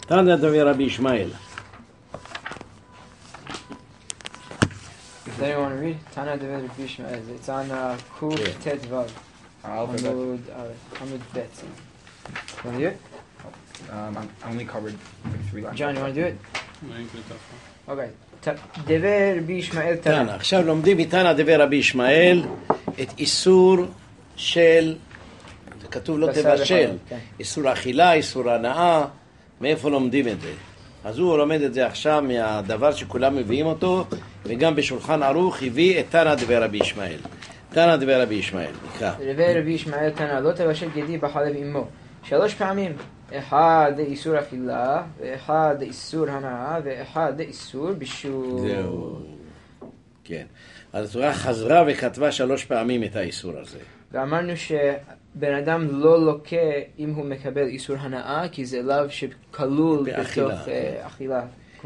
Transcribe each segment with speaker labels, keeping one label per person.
Speaker 1: תנא דבר רבי ישמעאל.
Speaker 2: Does anyone want to read? Tana Dever Rabbi Yishmael. It's on Kuf Tet Vav. Amud Bet. You want to do it?
Speaker 3: I only covered like 3 lines.
Speaker 2: John, you want to do it? Okay. Dever Rabbi Yishmael Tana.
Speaker 1: עכשיו לומדים מתנא דבר רבי ישמעאל את איסור של, זה כתוב לא תבשל, איסור אכילה, איסור הנאה, מאיפה לומדים את זה? אז הוא לומד את זה עכשיו מהדבר שכולם מביאים אותו, וגם בשולחן ערוך הביא את תנא דבר רבי ישמעאל. תנא דבר רבי ישמעאל, נקרא.
Speaker 2: דבר רבי ישמעאל תנא, לא תבשל גדי בחלב אמו. 3 פעמים. 1 איסור אכילה, ו1 איסור הנאה, ו1 איסור בישול.
Speaker 1: זהו. כן. אז התורה חזרה וכתבה 3 פעמים את האיסור הזה.
Speaker 2: ואמרנו שבן אדם לא לוקה אם הוא מקבל איסור הנאה, כי זה לאו שכלול בתוך אכילה.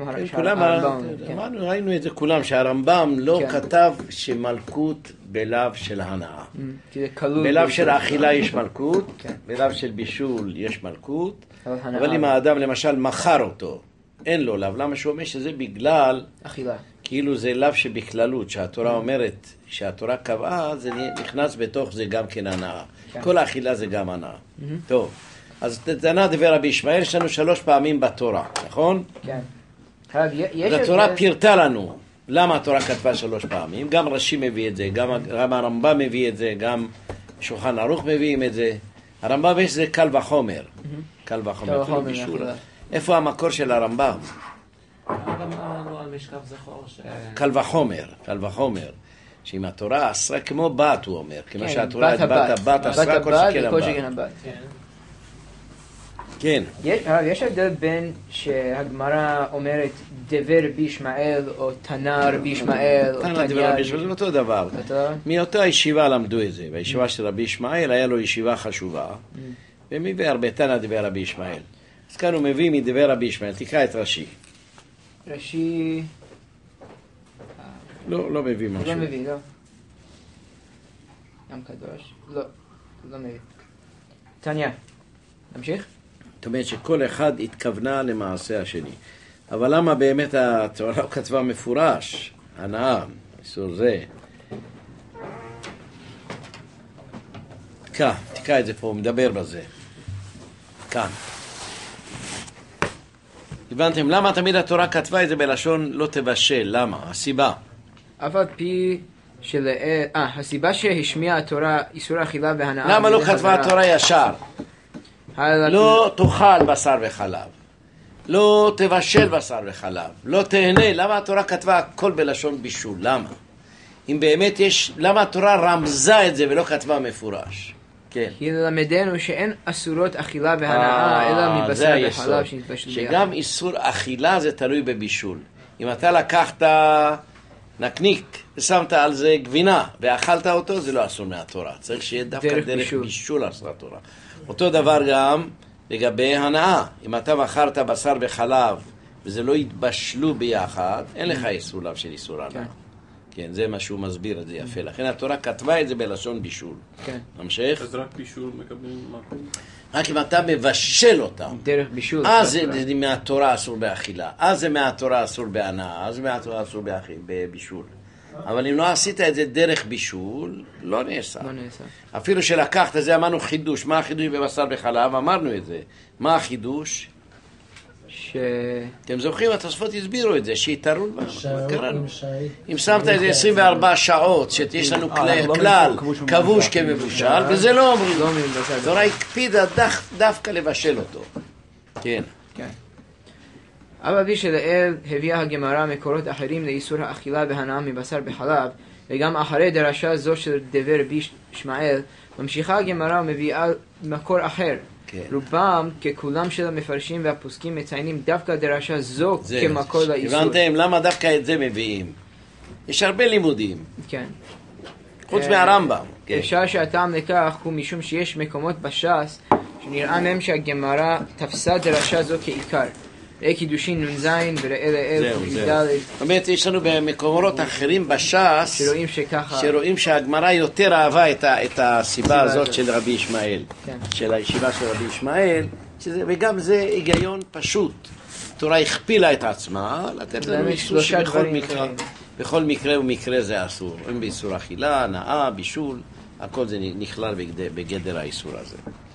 Speaker 1: ראינו את זה כולם, שהרמב"ם לא כתב שמלכות בלאו של הנאה. בלאו של האכילה יש מלכות, בלאו של בישול יש מלכות, אבל אם האדם למשל מכר אותו, אין לו לאו. למה שהוא אומר שזה בגלל
Speaker 2: אכילה?
Speaker 1: כאילו זה לאו שבכללות, שהתורה אומרת, שהתורה קבעה, זה נכנס בתוך זה גם כן הנאה. כל האכילה זה גם הנאה. טוב, אז תנא דבר רבי ישמעאל, יש לנו 3 פעמים בתורה, נכון?
Speaker 2: כן.
Speaker 1: התורה פירטה לנו למה התורה כתבה 3 פעמים, גם רש"י מביא את זה, גם הרמב"ם מביא את זה, גם שולחן ערוך מביאים את זה. הרמב"ם יש זה קל וחומר, קל וחומר, אפילו בישול. איפה המקור של הרמב"ם? קל וחומר, קל וחומר. שאם התורה אסרה כמו בת, הוא אומר, כמו שהתורה בת אסרה כל שכן הבת. כן.
Speaker 2: יש הבדל בין שהגמרא אומרת דבר רבי ישמעאל או תנא רבי ישמעאל או
Speaker 1: תנא דבר רבי ישמעאל, זה אותו דבר. מאותה ישיבה למדו את זה, והישיבה של רבי ישמעאל היה לו ישיבה חשובה, ומביא הרבה תנא דבר רבי ישמעאל. אז כאן הוא מביא מדבר רבי ישמעאל, תקרא את רש"י.
Speaker 2: רש"י...
Speaker 1: לא מביא משהו.
Speaker 2: לא מביא, לא. גם קדוש. לא מביא. תניא, נמשיך?
Speaker 1: זאת אומרת שכל אחד התכוונה למעשה השני. אבל למה באמת התורה לא כתבה מפורש? הנאה, איסור זה. תקרא את זה פה, הוא מדבר בזה. כאן. הבנתם, למה תמיד התורה כתבה את זה בלשון לא תבשל? למה? הסיבה.
Speaker 2: אף על פי הסיבה שהשמיעה התורה איסור אכילה והנאה.
Speaker 1: למה לא כתבה התורה ישר? לא תאכל בשר וחלב, לא תבשל בשר וחלב, לא תהנה. למה התורה כתבה הכל בלשון בישול? למה? אם באמת יש, למה התורה רמזה את זה ולא כתבה מפורש? כן.
Speaker 2: כי ללמדנו שאין אסורות אכילה והנאה אלא מבשר וחלב שנתבשלו ביחד.
Speaker 1: שגם איסור אכילה זה תלוי בבישול. אם אתה לקחת נקניק ושמת על זה גבינה ואכלת אותו, זה לא אסור מהתורה. צריך שיהיה דווקא דרך בישול אסור התורה. אותו דבר גם לגבי הנאה. אם אתה מכרת בשר וחלב וזה לא יתבשלו ביחד, אין לך איסור לאו של איסור הנאה. כן, זה מה שהוא מסביר את זה יפה. לכן התורה כתבה את זה בלשון בישול.
Speaker 2: כן.
Speaker 1: נמשיך?
Speaker 4: אז רק בישול מקבלים מה?
Speaker 1: רק אם אתה מבשל אותם.
Speaker 2: דרך בישול.
Speaker 1: אז זה מהתורה אסור באכילה. אז זה מהתורה אסור בהנאה. אז זה מהתורה אסור בבישול. אבל אם לא עשית את זה דרך בישול, לא נעשה.
Speaker 2: לא נעשה.
Speaker 1: אפילו שלקחת, זה אמרנו חידוש. מה החידוש בבשר וחלב? אמרנו את זה. מה החידוש? אתם זוכרים, התוספות הסבירו את זה, שהתארו אם שמת את זה 24 שעות, שיש לנו כלל כבוש כמבושל, וזה לא אומרים. התורה הקפידה דווקא לבשל אותו. כן.
Speaker 2: אבל בי שלאל הביאה הגמרא מקורות אחרים לאיסור האכילה והנאה מבשר בחלב, וגם אחרי דרשה זו של דבר רבי ישמעאל, ממשיכה הגמרא ומביאה מקור אחר. רובם ככולם של המפרשים והפוסקים מציינים דווקא דרשה זו כמקור לאיסור.
Speaker 1: הבנתם? למה דווקא את זה מביאים? יש הרבה לימודים.
Speaker 2: כן.
Speaker 1: חוץ מהרמב"ם.
Speaker 2: אפשר שהטעם לכך הוא משום שיש מקומות בש"ס שנראה מהם שהגמרא תפסה דרשה זו כעיקר. ראה קידושין נ"ז וראה לאל ק"ד.
Speaker 1: זאת אומרת, יש לנו במקומות אחרים בש"ס שרואים שהגמרא יותר אהבה את הסיבה הזאת של רבי ישמעאל, של הישיבה של רבי ישמעאל, וגם זה היגיון פשוט. התורה הכפילה את עצמה, לתת לנו איסור בכל מקרה ומקרה זה אסור. אם באיסור אכילה, הנאה, בישול, הכל זה נכלל בגדר האיסור הזה.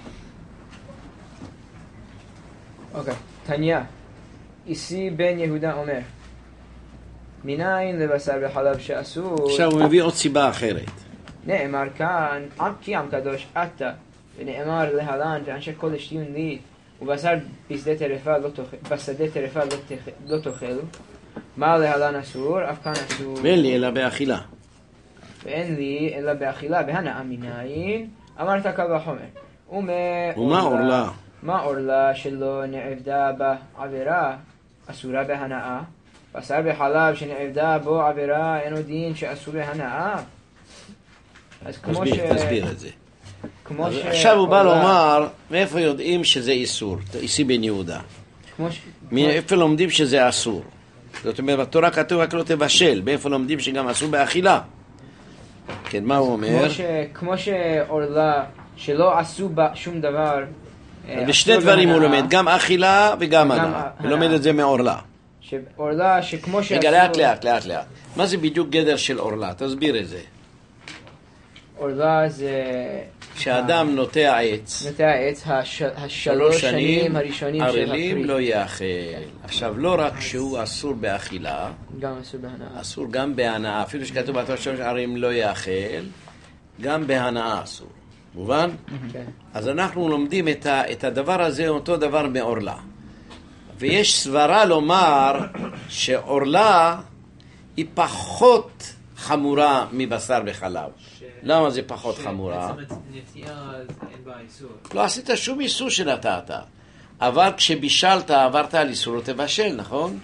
Speaker 2: אוקיי, תניא, איסי בן יהודה אומר, מניין לבשר בחלב שאסור?
Speaker 1: עכשיו הוא מביא עוד סיבה אחרת.
Speaker 2: נאמר כאן, כי עם קדוש אתה, ונאמר להלן, ואנשי קודש תהיו לי, ובשר בשדה טרפה לא תאכלו. מה להלן אסור? אף כאן אסור.
Speaker 1: ואין לי אלא באכילה.
Speaker 2: ואין לי אלא באכילה, בהנאה מניין, אמרת קל וחומר.
Speaker 1: ומה עורלה?
Speaker 2: מה עורלה שלא נעבדה בעבירה אסורה בהנאה? בשר בחלב שנעבדה בו עבירה אינו דין שאסור בהנאה? אז כמו
Speaker 1: תסביר את זה. עכשיו הוא בא לומר, מאיפה יודעים שזה איסור? איסי בן יהודה. מאיפה לומדים שזה אסור? זאת אומרת, בתורה כתוב רק לא תבשל. מאיפה לומדים שגם אסור באכילה? כן, מה הוא אומר?
Speaker 2: כמו שעורלה שלא עשו בה שום דבר.
Speaker 1: בשני דברים הוא לומד, גם אכילה וגם הנאה. הוא לומד את זה מעורלה.
Speaker 2: עורלה שכמו שעשו...
Speaker 1: רגע, לאט. מה זה בדיוק גדר של עורלה? תסביר את זה.
Speaker 2: עורלה זה...
Speaker 1: כשאדם נוטע עץ,
Speaker 2: השלוש שנים הראשונים של הפרי.
Speaker 1: ערלים לא יאכל. עכשיו, לא רק שהוא אסור באכילה,
Speaker 2: גם אסור בהנאה.
Speaker 1: אסור גם בהנאה. אפילו שכתוב בתורה שלוש ערלים לא יאכל, גם בהנאה אסור. מובן?
Speaker 2: כן.
Speaker 1: אז אנחנו לומדים את הדבר הזה, אותו דבר מעורלה. ויש סברה לומר שעורלה היא פחות חמורה מבשר בחלב. למה זה פחות חמורה?
Speaker 2: נטייה אין בה איסור.
Speaker 1: לא עשית שום איסור שנתת. אבל כשבישלת עברת על איסור לא תבשל, נכון?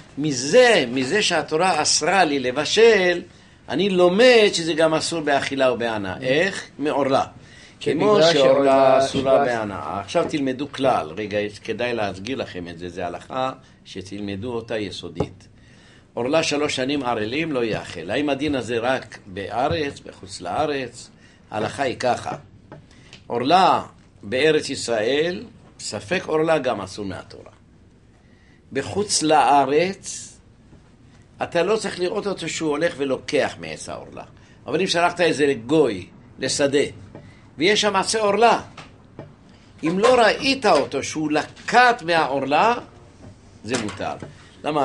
Speaker 1: מזה שהתורה אסרה לי לבשל, אני לומד שזה גם אסור באכילה ובהנאה. איך? מעורלה. כמו שעורלה אסורה בהנאה. עכשיו תלמדו כלל. רגע, כדאי להסגיר לכם את זה. זה הלכה שתלמדו אותה יסודית. עורלה 3 שנים ערלים לא יאכל. האם הדין הזה רק בארץ, בחוץ לארץ? ההלכה היא ככה. עורלה בארץ ישראל, ספק עורלה גם אסור מהתורה. בחוץ לארץ, אתה לא צריך לראות אותו שהוא הולך ולוקח מעץ העורלה. אבל אם שלחת איזה גוי לשדה, ויש שם עצי עורלה, אם לא ראית אותו שהוא לקט מהעורלה, זה מותר. למה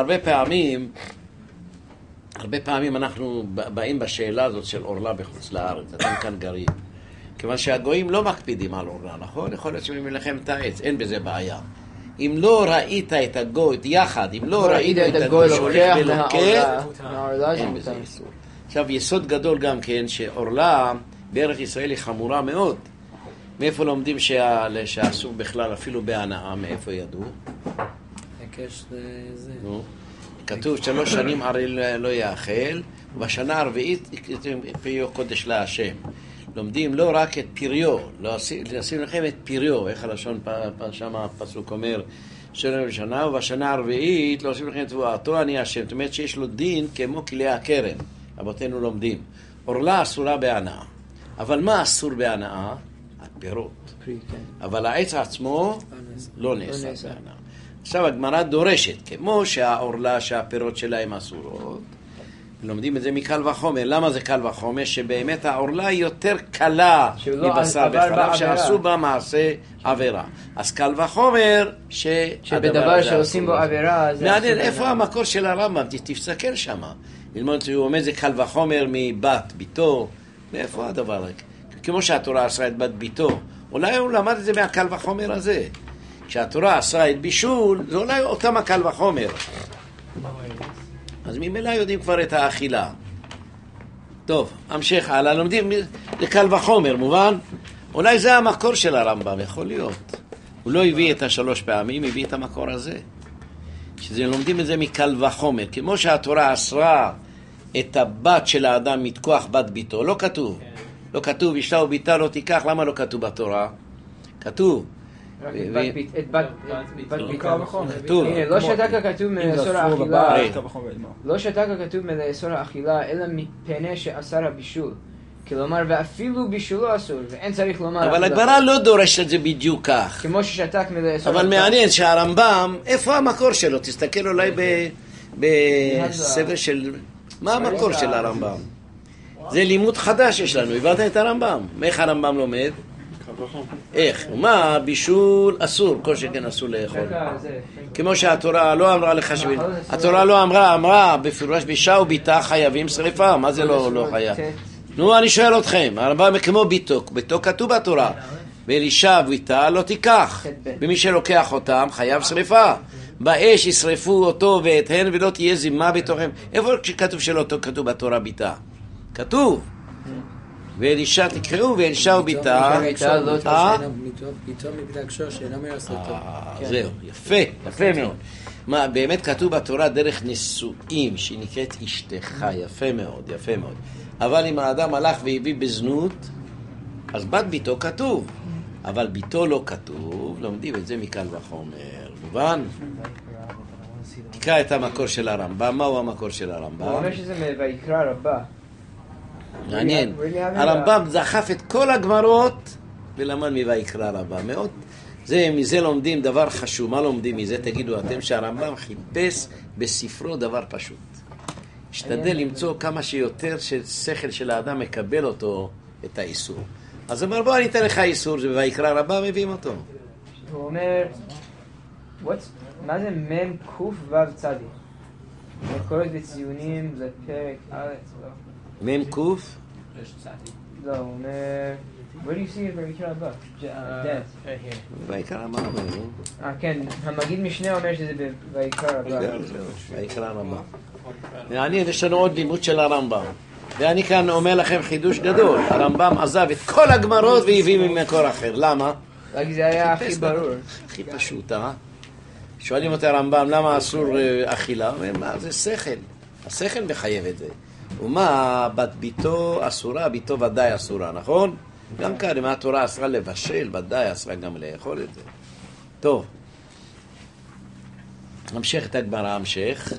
Speaker 1: הרבה פעמים אנחנו באים בשאלה הזאת של עורלה בחוץ לארץ, אתם כאן גרים. כיוון שהגויים לא מקפידים על עורלה, נכון? יכול להיות שהם מלחם את העץ, אין בזה בעיה. אם לא ראית את הגוי, יחד, אם לא ראית את הגוי שהולך ולוקח, אין בזה איסור. עכשיו, יסוד גדול גם כן, שעורלה בארץ ישראל היא חמורה מאוד. מאיפה לומדים שאסור בכלל, אפילו בהנאה, מאיפה ידעו?
Speaker 4: הקש לזה.
Speaker 1: כתוב 3 שנים ערל לא יאכל, ובשנה הרביעית פריו קודש להשם. לומדים לא רק את פריו, לשים לכם את פריו, איך הלשון שם הפסוק אומר, שנה בשנה, ובשנה הרביעית לא עושים לכם תבואתו, אני השם. זאת אומרת שיש לו דין כמו כלי הכרם, רבותינו לומדים. עורלה אסורה בהנאה. אבל מה אסור בהנאה? הפירות. אבל העץ עצמו לא נאסר בהנאה. עכשיו הגמרא דורשת, כמו שהעורלה שהפירות שלהם אסורות, לומדים את זה מקל וחומר. למה זה קל וחומר? שבאמת העורלה היא יותר קלה מבשר בחלב שעשו בה מעשה עבירה. אז קל וחומר
Speaker 2: שבדבר שעושים בו עבירה
Speaker 1: מעניין, איפה המקור של הרמב"ם? תפסקל שם. ללמוד שהוא אומר זה קל וחומר מבת ביתו. מאיפה הדבר? כמו שהתורה אסרה את בת ביתו. אולי הוא למד את זה מהקל וחומר הזה. כשהתורה אסרה את בישול, זה אולי אותם הקל וחומר. אז ממילא יודעים כבר את האכילה. טוב, המשך הלאה. לומדים לקל וחומר, מובן? אולי זה המקור של הרמב"ם, יכול להיות. הוא לא הביא את 3 פעמים, הביא את המקור הזה. שזה לומדים את זה מקל וחומר. כמו שהתורה אסרה את הבת של האדם מתכוח בת ביתו. לא כתוב. לא כתוב, אשתה וביתה לא תיקח. למה לא כתוב בתורה? כתוב.
Speaker 2: את בת ביתו. לא שתק כתוב מלאסור האכילה. לא שתק כתוב מלאסור האכילה, אלא מפני שאסר הבישול. כלומר, ואפילו בישולו אסור, ואין צריך לומר...
Speaker 1: אבל הגמרא לא דורשת את זה בדיוק כך.
Speaker 2: כמו ששתק מלאסור...
Speaker 1: אבל מעניין שהרמב"ם, איפה המקור שלו? תסתכל אולי בספר של... מה המקור של הרמב"ם? זה לימוד חדש יש לנו, הבנת את הרמב"ם? איך הרמב"ם לומד? איך? מה? בישול אסור, כל שכן אסור לאכול. כמו שהתורה לא אמרה לך שביל... התורה לא אמרה בפירוש בישה וביתה חייבים שריפה. מה זה לא חייב? נו, אני שואל אתכם, הרמב"ם כמו ביתו כתוב בתורה. ואלישה וביתה לא תיקח. ומי שלוקח אותם חייב שריפה. באש ישרפו אותו ואת הן ולא תהיה זימה בתוכם. איפה כתוב שלא כתוב בתורה ביתה? כתוב. ואלישה תקראו, ואלישה וביתה.
Speaker 4: ביתו מביתה קשור שאינו מרסתו.
Speaker 1: זהו, יפה מאוד. מה, באמת כתוב בתורה דרך נישואים, שהיא נקראת אשתך, יפה מאוד. אבל אם האדם הלך והביא בזנות, אז בת ביתו כתוב. אבל ביתו לא כתוב, לומדים את זה מקל וחומר. מובן? תקרא את המקור של הרמב"ם. מהו המקור של הרמב"ם?
Speaker 2: הוא אומר שזה ויקרא רבה.
Speaker 1: מעניין. הרמב"ם דחף את כל הגמרות ולמד מויקרא רבה. מאוד. מזה לומדים דבר חשוב. מה לומדים מזה? תגידו אתם שהרמב"ם חיפש בספרו דבר פשוט. השתדל למצוא כמה שיותר ששכל של האדם מקבל אותו, את האיסור. אז אמר בוא אני אתן לך איסור, ובויקרא רבה מביאים אותו.
Speaker 2: הוא אומר, מה זה מם קוף וו צדי? מקורת וציונים זה פרק א' לא.
Speaker 1: מם קוף?
Speaker 2: לא, הוא אומר, where do you see it בויקרא רבה?
Speaker 1: ויקרא רבה.
Speaker 2: כן, המגיד משנה אומר שזה בויקרא רבה.
Speaker 1: ויקרא רבה. מעניין, יש לנו עוד לימוד של הרמב"ם. ואני כאן אומר לכם חידוש גדול. הרמב"ם עזב את כל הגמרות והביא ממקור אחר. למה?
Speaker 2: רק זה היה הכי ברור.
Speaker 1: הכי פשוט, שואלים אותי הרמב"ם למה אסור אכילה? מה זה שכל. השכל מחייב את זה. ומה, בת ביתו אסורה, ביתו ודאי אסורה, נכון? גם כאן, אם התורה אסרה לבשל, ודאי אסרה גם לאכול את זה. טוב. נמשיך את הגמרא, המשך.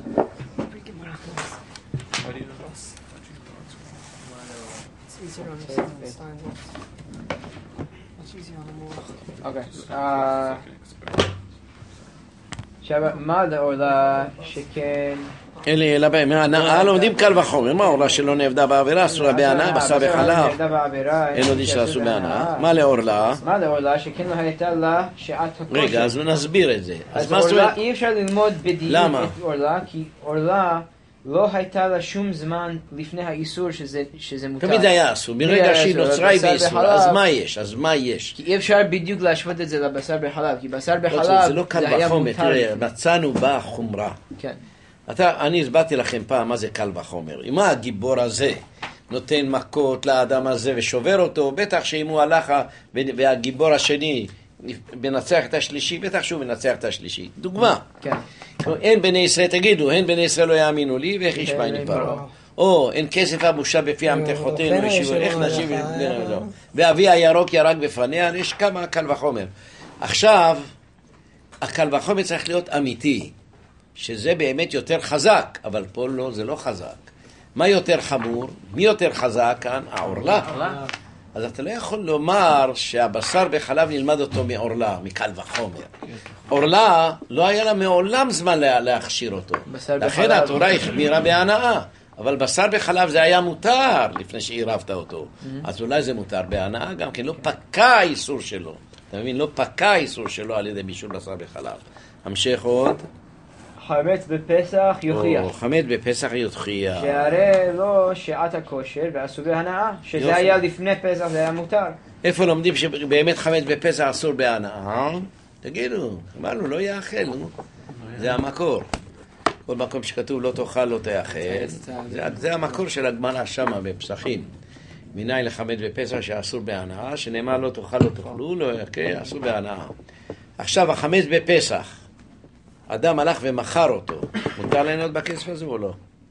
Speaker 2: עכשיו, מה לעולה שכן...
Speaker 1: אלא בהנאה לומדים קל וחומר. מה עורלה שלא נעבדה בעבירה? אסורה בהנאה, בשר וחלב. אין עוד איש לעשו בהנאה. מה לעורלה?
Speaker 2: מה לעורלה שכן לא הייתה לה שעת הכושר.
Speaker 1: רגע, אז נסביר את זה.
Speaker 2: אז עורלה אי אפשר ללמוד בדיוק את עורלה, כי עורלה לא הייתה לה שום זמן לפני האיסור שזה מותר.
Speaker 1: תמיד היה אסור. מרגע שהיא נוצרה היא באיסור. אז מה יש?
Speaker 2: כי אי אפשר בדיוק להשוות את זה לבשר בחלב, כי בשר בחלב
Speaker 1: זה לא קל וחומר. תראה, מצאנו בה חומרה.
Speaker 2: כן.
Speaker 1: אני הסברתי לכם פעם מה זה קל וחומר. אם הגיבור הזה נותן מכות לאדם הזה ושובר אותו, בטח שאם הוא הלך והגיבור השני מנצח את השלישי, בטח שהוא מנצח את השלישי. דוגמה.
Speaker 2: כן.
Speaker 1: אין בני ישראל, תגידו, אין בני ישראל לא יאמינו לי, ואיך ישמעני פרעה. או, אין כסף הבושה בפי המתחותינו, איך נשיב לא. ואבי הירוק ירק בפניה, יש כמה קל וחומר. עכשיו, הקל וחומר צריך להיות אמיתי. שזה באמת יותר חזק, אבל פה לא, זה לא חזק. מה יותר חמור? מי יותר חזק כאן? העורלה. אז אתה לא יכול לומר שהבשר בחלב נלמד אותו מעורלה, מקל וחומר. עורלה לא היה לה מעולם זמן להכשיר אותו. לכן התורה החמירה בהנאה. אבל בשר בחלב זה היה מותר לפני שעירבת אותו. אז אולי זה מותר בהנאה גם כן. לא פקע האיסור שלו. אתה מבין? לא פקע האיסור שלו על ידי בישול בשר בחלב. המשך עוד.
Speaker 2: חמץ בפסח יוכיח.
Speaker 1: חמץ בפסח יוכיח.
Speaker 2: שהרי לא שעת הכושר ואסור בהנאה. שזה היה לפני פסח, זה היה מותר.
Speaker 1: איפה לומדים שבאמת חמץ בפסח אסור בהנאה? תגידו, אמרנו, לא יאכל, זה המקור. כל מקום שכתוב לא תאכל, לא תאכל. זה המקור של הגמרא שמה בפסחים. מניין לחמץ בפסח שאסור בהנאה, שנאמר לא תאכל, לא תאכלו, לא יאכל, אסור בהנאה. עכשיו, החמץ בפסח. אדם הלך ומכר אותו. מותר ליהנות בכסף הזה או לא?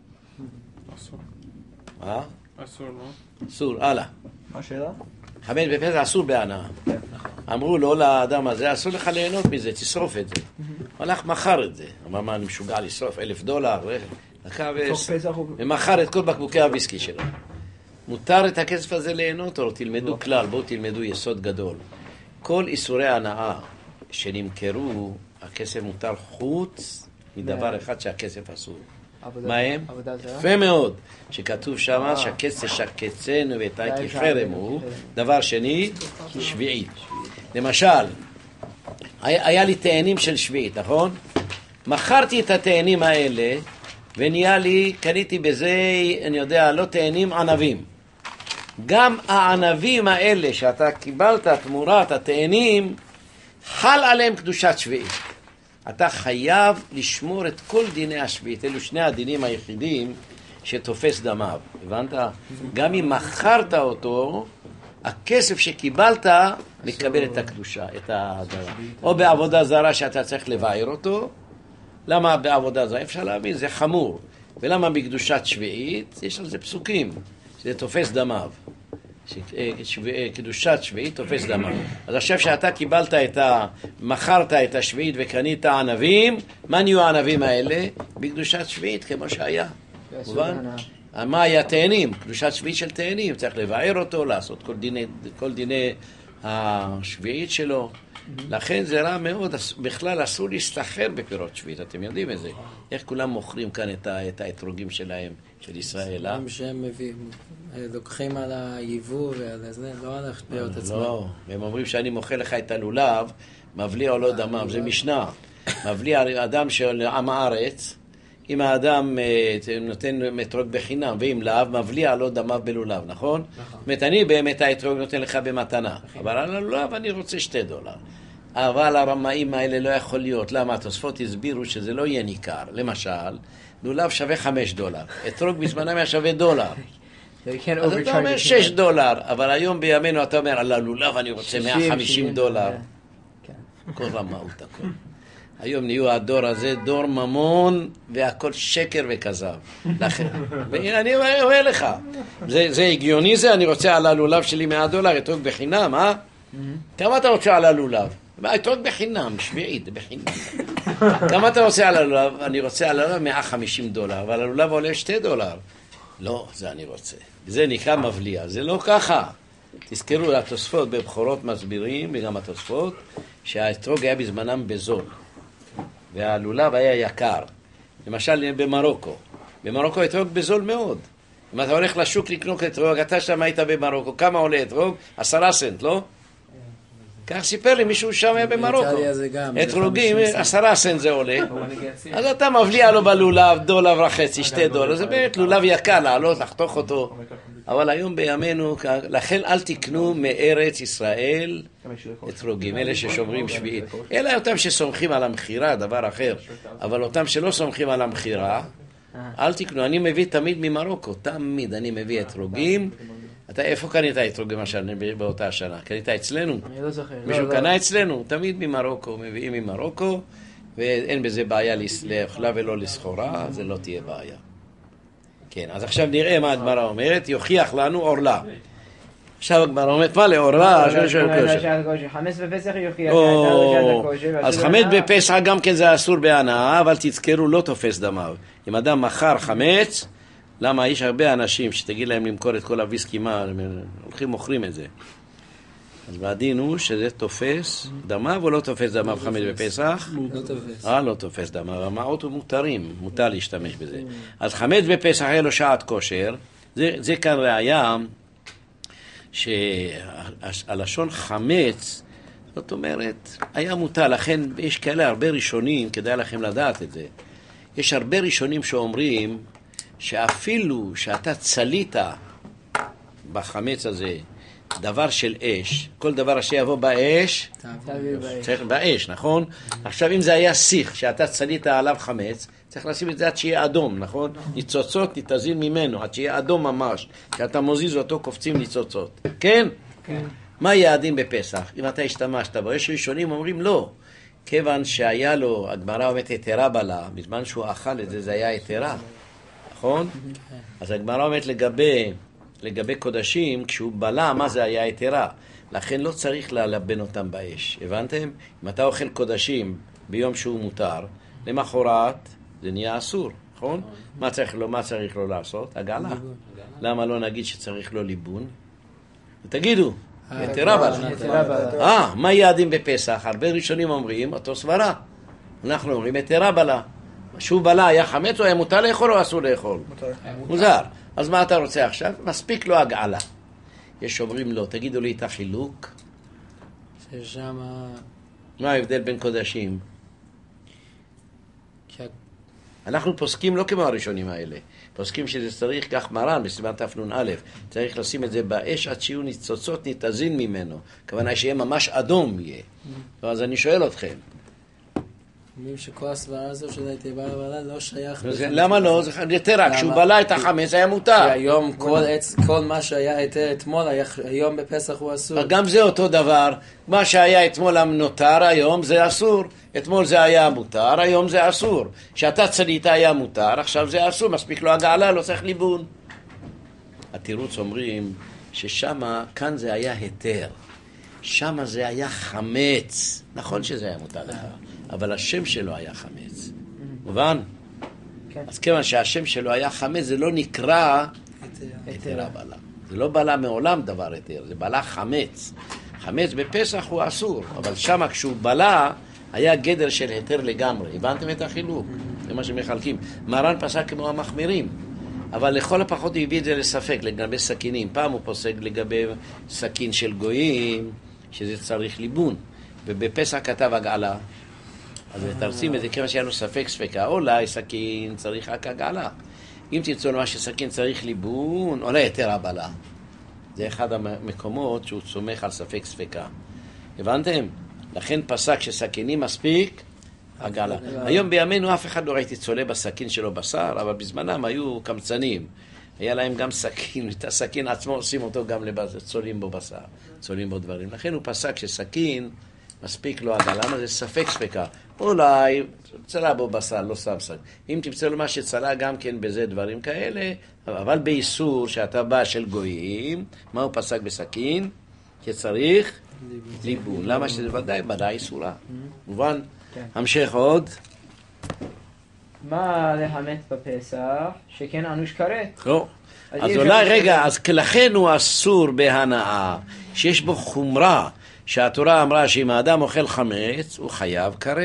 Speaker 5: אסור.
Speaker 1: מה?
Speaker 5: אסור, לא?
Speaker 1: אסור, הלאה.
Speaker 3: מה השאלה?
Speaker 1: חמץ בפסח אסור בהנאה. אמרו לו לאדם הזה, אסור לך ליהנות מזה, תשרוף את זה. הלך מכר את זה. אמר מה, אני משוגע לשרוף $1,000? לקח ומכר את כל בקבוקי הוויסקי שלו. מותר את הכסף הזה ליהנות, או תלמדו כלל, בואו תלמדו יסוד גדול. כל איסורי הנאה שנמכרו, הכסף מותר חוץ מדבר אחד שהכסף אסור. מה הם? יפה מאוד, שכתוב שם שהכסף שקצנו ותאי כחרם הוא. דבר שני, שביעית. למשל, היה לי תאנים של שביעית, נכון? מכרתי את התאנים האלה ונהיה לי, קניתי בזה, אני יודע, לא תאנים, ענבים. גם הענבים האלה שאתה קיבלת תמורת התאנים, חל עליהם קדושת שביעית. אתה חייב לשמור את כל דיני השביעית. אלו שני הדינים היחידים שתופס דמיו. הבנת? גם אם מכרת אותו, הכסף שקיבלת מקבל את הקדושה, את הדבר. או בעבודה זרה שאתה צריך לבאר אותו. למה בעבודה זרה? אפשר להבין, זה חמור. ולמה בקדושת שביעית? יש על זה פסוקים. זה תופס דמיו. קדושת שביעית תופס דמיו. אז עכשיו שאתה קיבלת מכרת את השביעית וקנית ענבים, מה נהיו הענבים האלה? בקדושת שביעית כמו שהיה. מובן? מה היה תאנים? קדושת שביעית של תאנים. צריך לבאר אותו, לעשות כל דיני השביעית שלו. לכן זה רע מאוד, בכלל אסור להסתחר בפירות שביעית, אתם יודעים את זה. איך כולם מוכרים כאן את האתרוגים שלהם, של ישראל,
Speaker 4: הם שהם לוקחים על היבוא ועל זה, לא על החטאות עצמם. לא,
Speaker 1: הם אומרים שאני מוכר לך את הלולב, מבליע או לא דמם, זה משנה. מבליע אדם של עם הארץ, אם האדם נותן אתרוג בחינם, ואם לאו, מבליע לא דמיו בלולב, נכון? זאת אומרת, אני באמת האתרוג נותן לך במתנה, אבל על הלולב אני רוצה $2. אבל הרמאים האלה לא יכול להיות. למה? התוספות הסבירו שזה לא יהיה ניכר. למשל, לולב שווה $5. אתרוג בזמנם היה שווה $1. אז אתה אומר $6, אבל היום בימינו אתה אומר, על הלולב אני רוצה $150. כל רמאות הכל. היום נהיו הדור הזה דור ממון והכל שקר וכזב. אני אומר לך, זה הגיוני זה, אני רוצה על הלולב שלי $100, אתרוג בחינם, אה? כמה אתה רוצה על הלולב? אתרוג בחינם, שביעית, בחינם. כמה אתה רוצה על הלולב? אני רוצה על הלולב $150, אבל הלולב עולה $2. לא, זה אני רוצה. זה נקרא מבליע, זה לא ככה. תזכרו, התוספות בבחורות מסבירים, וגם התוספות, שהאתרוג היה בזמנם בזול. והלולב היה יקר. למשל במרוקו. במרוקו אתרוג בזול מאוד. אם אתה הולך לשוק לקנות אתרוג, אתה שם היית במרוקו, כמה עולה אתרוג? 10 סנט, לא? כך סיפר לי מישהו שם היה במרוקו. אתרוגים, 10 סנט זה עולה. אז אתה מבליע לו בלולב $1.50, $2. זה באמת לולב יקר, לעלות, לחתוך אותו. אבל היום בימינו, לכן אל תקנו מארץ ישראל אתרוגים, אלה ששומרים שביעית. אלה אותם שסומכים על המחירה, דבר אחר. אבל אותם שלא סומכים על המחירה, אל תקנו. אני מביא תמיד ממרוקו, תמיד אני מביא אתרוגים. אתה איפה קנית אתרוגים באותה השנה? קנית אצלנו?
Speaker 2: אני לא זוכר.
Speaker 1: מישהו קנה אצלנו? תמיד ממרוקו, מביאים ממרוקו, ואין בזה בעיה לאכלה ולא לסחורה, זה לא תהיה בעיה. כן, אז עכשיו נראה מה הגמרא אומרת, יוכיח לנו עורלה. עכשיו הגמרא אומרת, מה לעורלה?
Speaker 2: חמץ בפסח יוכיח.
Speaker 1: אז חמץ בפסח גם כן זה אסור בהנאה, אבל תזכרו, לא תופס דמיו. אם אדם מכר חמץ, למה יש הרבה אנשים שתגיד להם למכור את כל הוויסקי, מה, הולכים מוכרים את זה. אז בעדין הוא שזה תופס דמיו או לא תופס דמיו חמץ בפסח?
Speaker 4: לא תופס.
Speaker 1: לא תופס דמיו, המעות מותרים, מותר להשתמש בזה. אז חמץ בפסח היה לו שעת כושר, זה כאן ראיה שהלשון חמץ, זאת אומרת, היה מותר, לכן יש כאלה הרבה ראשונים, כדאי לכם לדעת את זה. יש הרבה ראשונים שאומרים שאפילו שאתה צלית בחמץ הזה דבר של אש, כל דבר שיבוא באש, צריך באש, נכון? עכשיו אם זה היה שיח שאתה צלית עליו חמץ, צריך לשים את זה עד שיהיה אדום, נכון? ניצוצות נתזין ממנו, עד שיהיה אדום ממש, כשאתה מוזיז אותו קופצים ניצוצות, כן? כן. מה יעדים בפסח? אם אתה השתמשת בו, יש ראשונים אומרים לא, כיוון שהיה לו, הגמרא אומרת יתרה בלה, בזמן שהוא אכל את זה, זה היה יתרה, נכון? אז הגמרא אומרת לגבי קודשים, כשהוא בלה, מה זה היה יתרה? לכן לא צריך ללבן אותם באש, הבנתם? אם אתה אוכל קודשים ביום שהוא מותר, למחרת זה נהיה אסור, נכון? מה צריך לו לעשות? הגעלה. למה לא נגיד שצריך לו ליבון? תגידו, יתרה בלה. מה יעדים בפסח? הרבה ראשונים אומרים, אותו סברה. אנחנו אומרים, יתרה בלה. שהוא בלה היה חמץ או היה מותר לאכול או אסור לאכול? מוזר. אז מה אתה רוצה עכשיו? מספיק לו הגעלה. יש אומרים לו, תגידו לי את החילוק.
Speaker 4: ששם...
Speaker 1: מה ההבדל בין קודשים? אנחנו פוסקים לא כמו הראשונים האלה. פוסקים שזה צריך, כך מרן בסימן תנ"א, צריך לשים את זה באש עד שיהיו ניצוצות ניתזין ממנו. הכוונה שיהיה ממש אדום יהיה. אז אני שואל אתכם.
Speaker 4: אומרים שכל הסברה הזו של היתרה בלה לא שייך...
Speaker 1: למה לא? זה יתרה, כשהוא בלה את החמץ היה מותר.
Speaker 4: שהיום כל מה שהיה היתר אתמול, היום בפסח הוא אסור.
Speaker 1: גם זה אותו דבר. מה שהיה אתמול המנותר, היום זה אסור. אתמול זה היה מותר, היום זה אסור. כשאתה צלית היה מותר, עכשיו זה אסור. מספיק לו הגעלה, לא צריך ליבון. התירוץ אומרים ששמה, כאן זה היה היתר. שמה זה היה חמץ. נכון שזה היה מותר לך. אבל השם שלו היה חמץ. מובן? אז כיוון שהשם שלו היה חמץ, זה לא נקרא היתרה בלה. זה לא בלה מעולם דבר היתר, זה בלה חמץ. חמץ בפסח הוא אסור, אבל שמה כשהוא בלה, היה גדר של היתר לגמרי. הבנתם את החילוק? זה מה שמחלקים. מרן פסק כמו המחמירים, אבל לכל הפחות הוא הביא את זה לספק לגבי סכינים. פעם הוא פוסק לגבי סכין של גויים, שזה צריך ליבון. ובפסח כתב הגעלה. אז תרצים את זה כמה שהיה לו ספק ספקה, אולי סכין צריך רק הגעלה. אם תרצו למה שסכין צריך ליבון, אולי יתרה בלה. זה אחד המקומות שהוא צומח על ספק ספקה. הבנתם? לכן פסק שסכינים מספיק הגעלה. היום בימינו אף אחד לא ראיתי צולה בסכין שלו בשר, אבל בזמנם היו קמצנים. היה להם גם סכין, את הסכין עצמו עושים אותו גם לבשר, צולים בו בשר, צולים בו דברים. לכן הוא פסק שסכין מספיק לו הגעלה, מה זה ספק ספקה. אולי צלה בו בשר, לא שם סכין. אם תמצא לו מה שצלה גם כן בזה דברים כאלה, אבל באיסור שאתה בא של גויים, מה הוא פסק בסכין? שצריך ליבון. למה שזה ודאי איסורה. מובן? המשך עוד.
Speaker 2: מה להמת בפסח? שכן אנוש כרת.
Speaker 1: לא. אז אולי רגע, אז לכן הוא אסור בהנאה, שיש בו חומרה, שהתורה אמרה שאם האדם אוכל חמץ, הוא חייב כרת.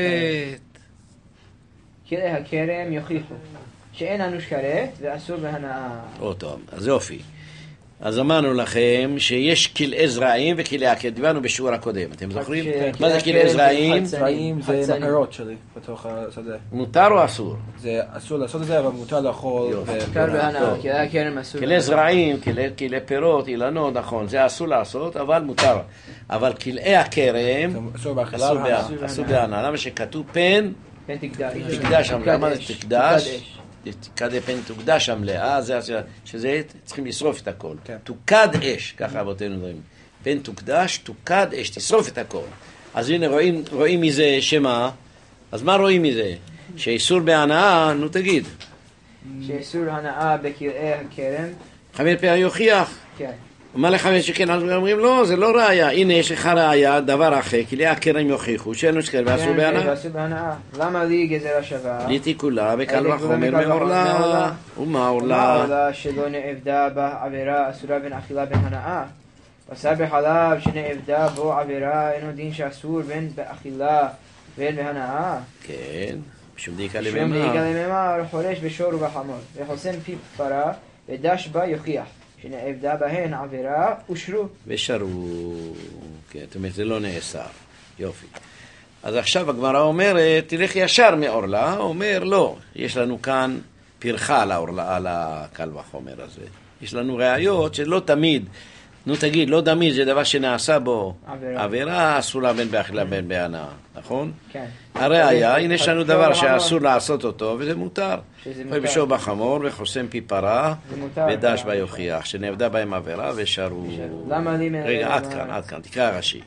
Speaker 2: כלי הכרם יוכיחו שאין אנוש כרת ואסור בהנאה.
Speaker 1: טוב, אז יופי. אז אמרנו לכם שיש כלאי זרעים וכלאי עקד. דיברנו בשיעור הקודם, אתם זוכרים? מה זה כלאי זרעים?
Speaker 3: זרעים זה נקרות שלי בתוך השדה.
Speaker 1: מותר או אסור?
Speaker 3: זה אסור לעשות את זה, אבל מותר לאכול.
Speaker 2: מותר בהנאה, כלאי הכרם אסור.
Speaker 1: כלאי זרעים, כלאי פירות, אילנות, נכון, זה אסור לעשות, אבל מותר. אבל כלאי הכרם אסור בהנאה. למה שכתוב פן תקדש המלאה? מה זה תקדש? תקד פן תוקדש המלאה, שזה צריכים לשרוף את הכל. תוקד אש, ככה אבותינו אומרים. פן תוקדש, תוקד אש, תשרוף את הכל. אז הנה רואים מזה שמה? אז מה רואים מזה? שאיסור בהנאה, נו תגיד.
Speaker 2: שאיסור הנאה בכלאי הכרם.
Speaker 1: חמץ פן יוכיח.
Speaker 2: כן.
Speaker 1: מה לחמץ שכן? אז אומרים לא, זה לא ראיה. הנה יש לך ראיה, דבר אחר, כלאי הכרם יוכיחו, שאין שקר ואסור בהנאה.
Speaker 2: למה לי גזרה שווה?
Speaker 1: לי תיקולה וקל וחומר מעורלה. ומה עורלה?
Speaker 2: עורלה שלא נעבדה בה עבירה אסורה בין אכילה בין הנאה. בשר בחלב שנעבדה בו עבירה אינו דין שאסור בין באכילה ובין בהנאה.
Speaker 1: כן, משום דאיכא
Speaker 2: משום
Speaker 1: למימר.
Speaker 2: דאיכא למימר חורש בשור ובחמור וחוסם פי פרה ודש בה יוכיח. שנעבדה בהן עבירה ושרו.
Speaker 1: ושרו. כן, זאת אומרת, זה לא נאסר. יופי. אז עכשיו הגמרא אומרת, תלך ישר מעורלה. אומר, לא. יש לנו כאן פרחה על הקל וחומר הזה. יש לנו ראיות שלא תמיד, נו תגיד, לא תמיד, זה דבר שנעשה בו עבירה, אסור לה בין באכילה בין בהנאה. נכון?
Speaker 2: כן.
Speaker 1: הראיה, הנה יש לנו דבר שאסור לעשות אותו, וזה מותר. בשור בחמור וחוסם פי פרה, ודש בה יוכיח, שנעבדה בהם עבירה ושרו.
Speaker 2: למה לי...
Speaker 1: רגע, עד כאן, תקרא רש"י.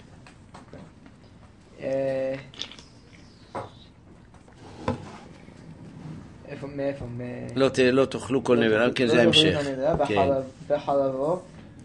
Speaker 2: מאיפה?
Speaker 1: לא תאכלו כל נבלה, כן זה המשך.
Speaker 2: בחלבו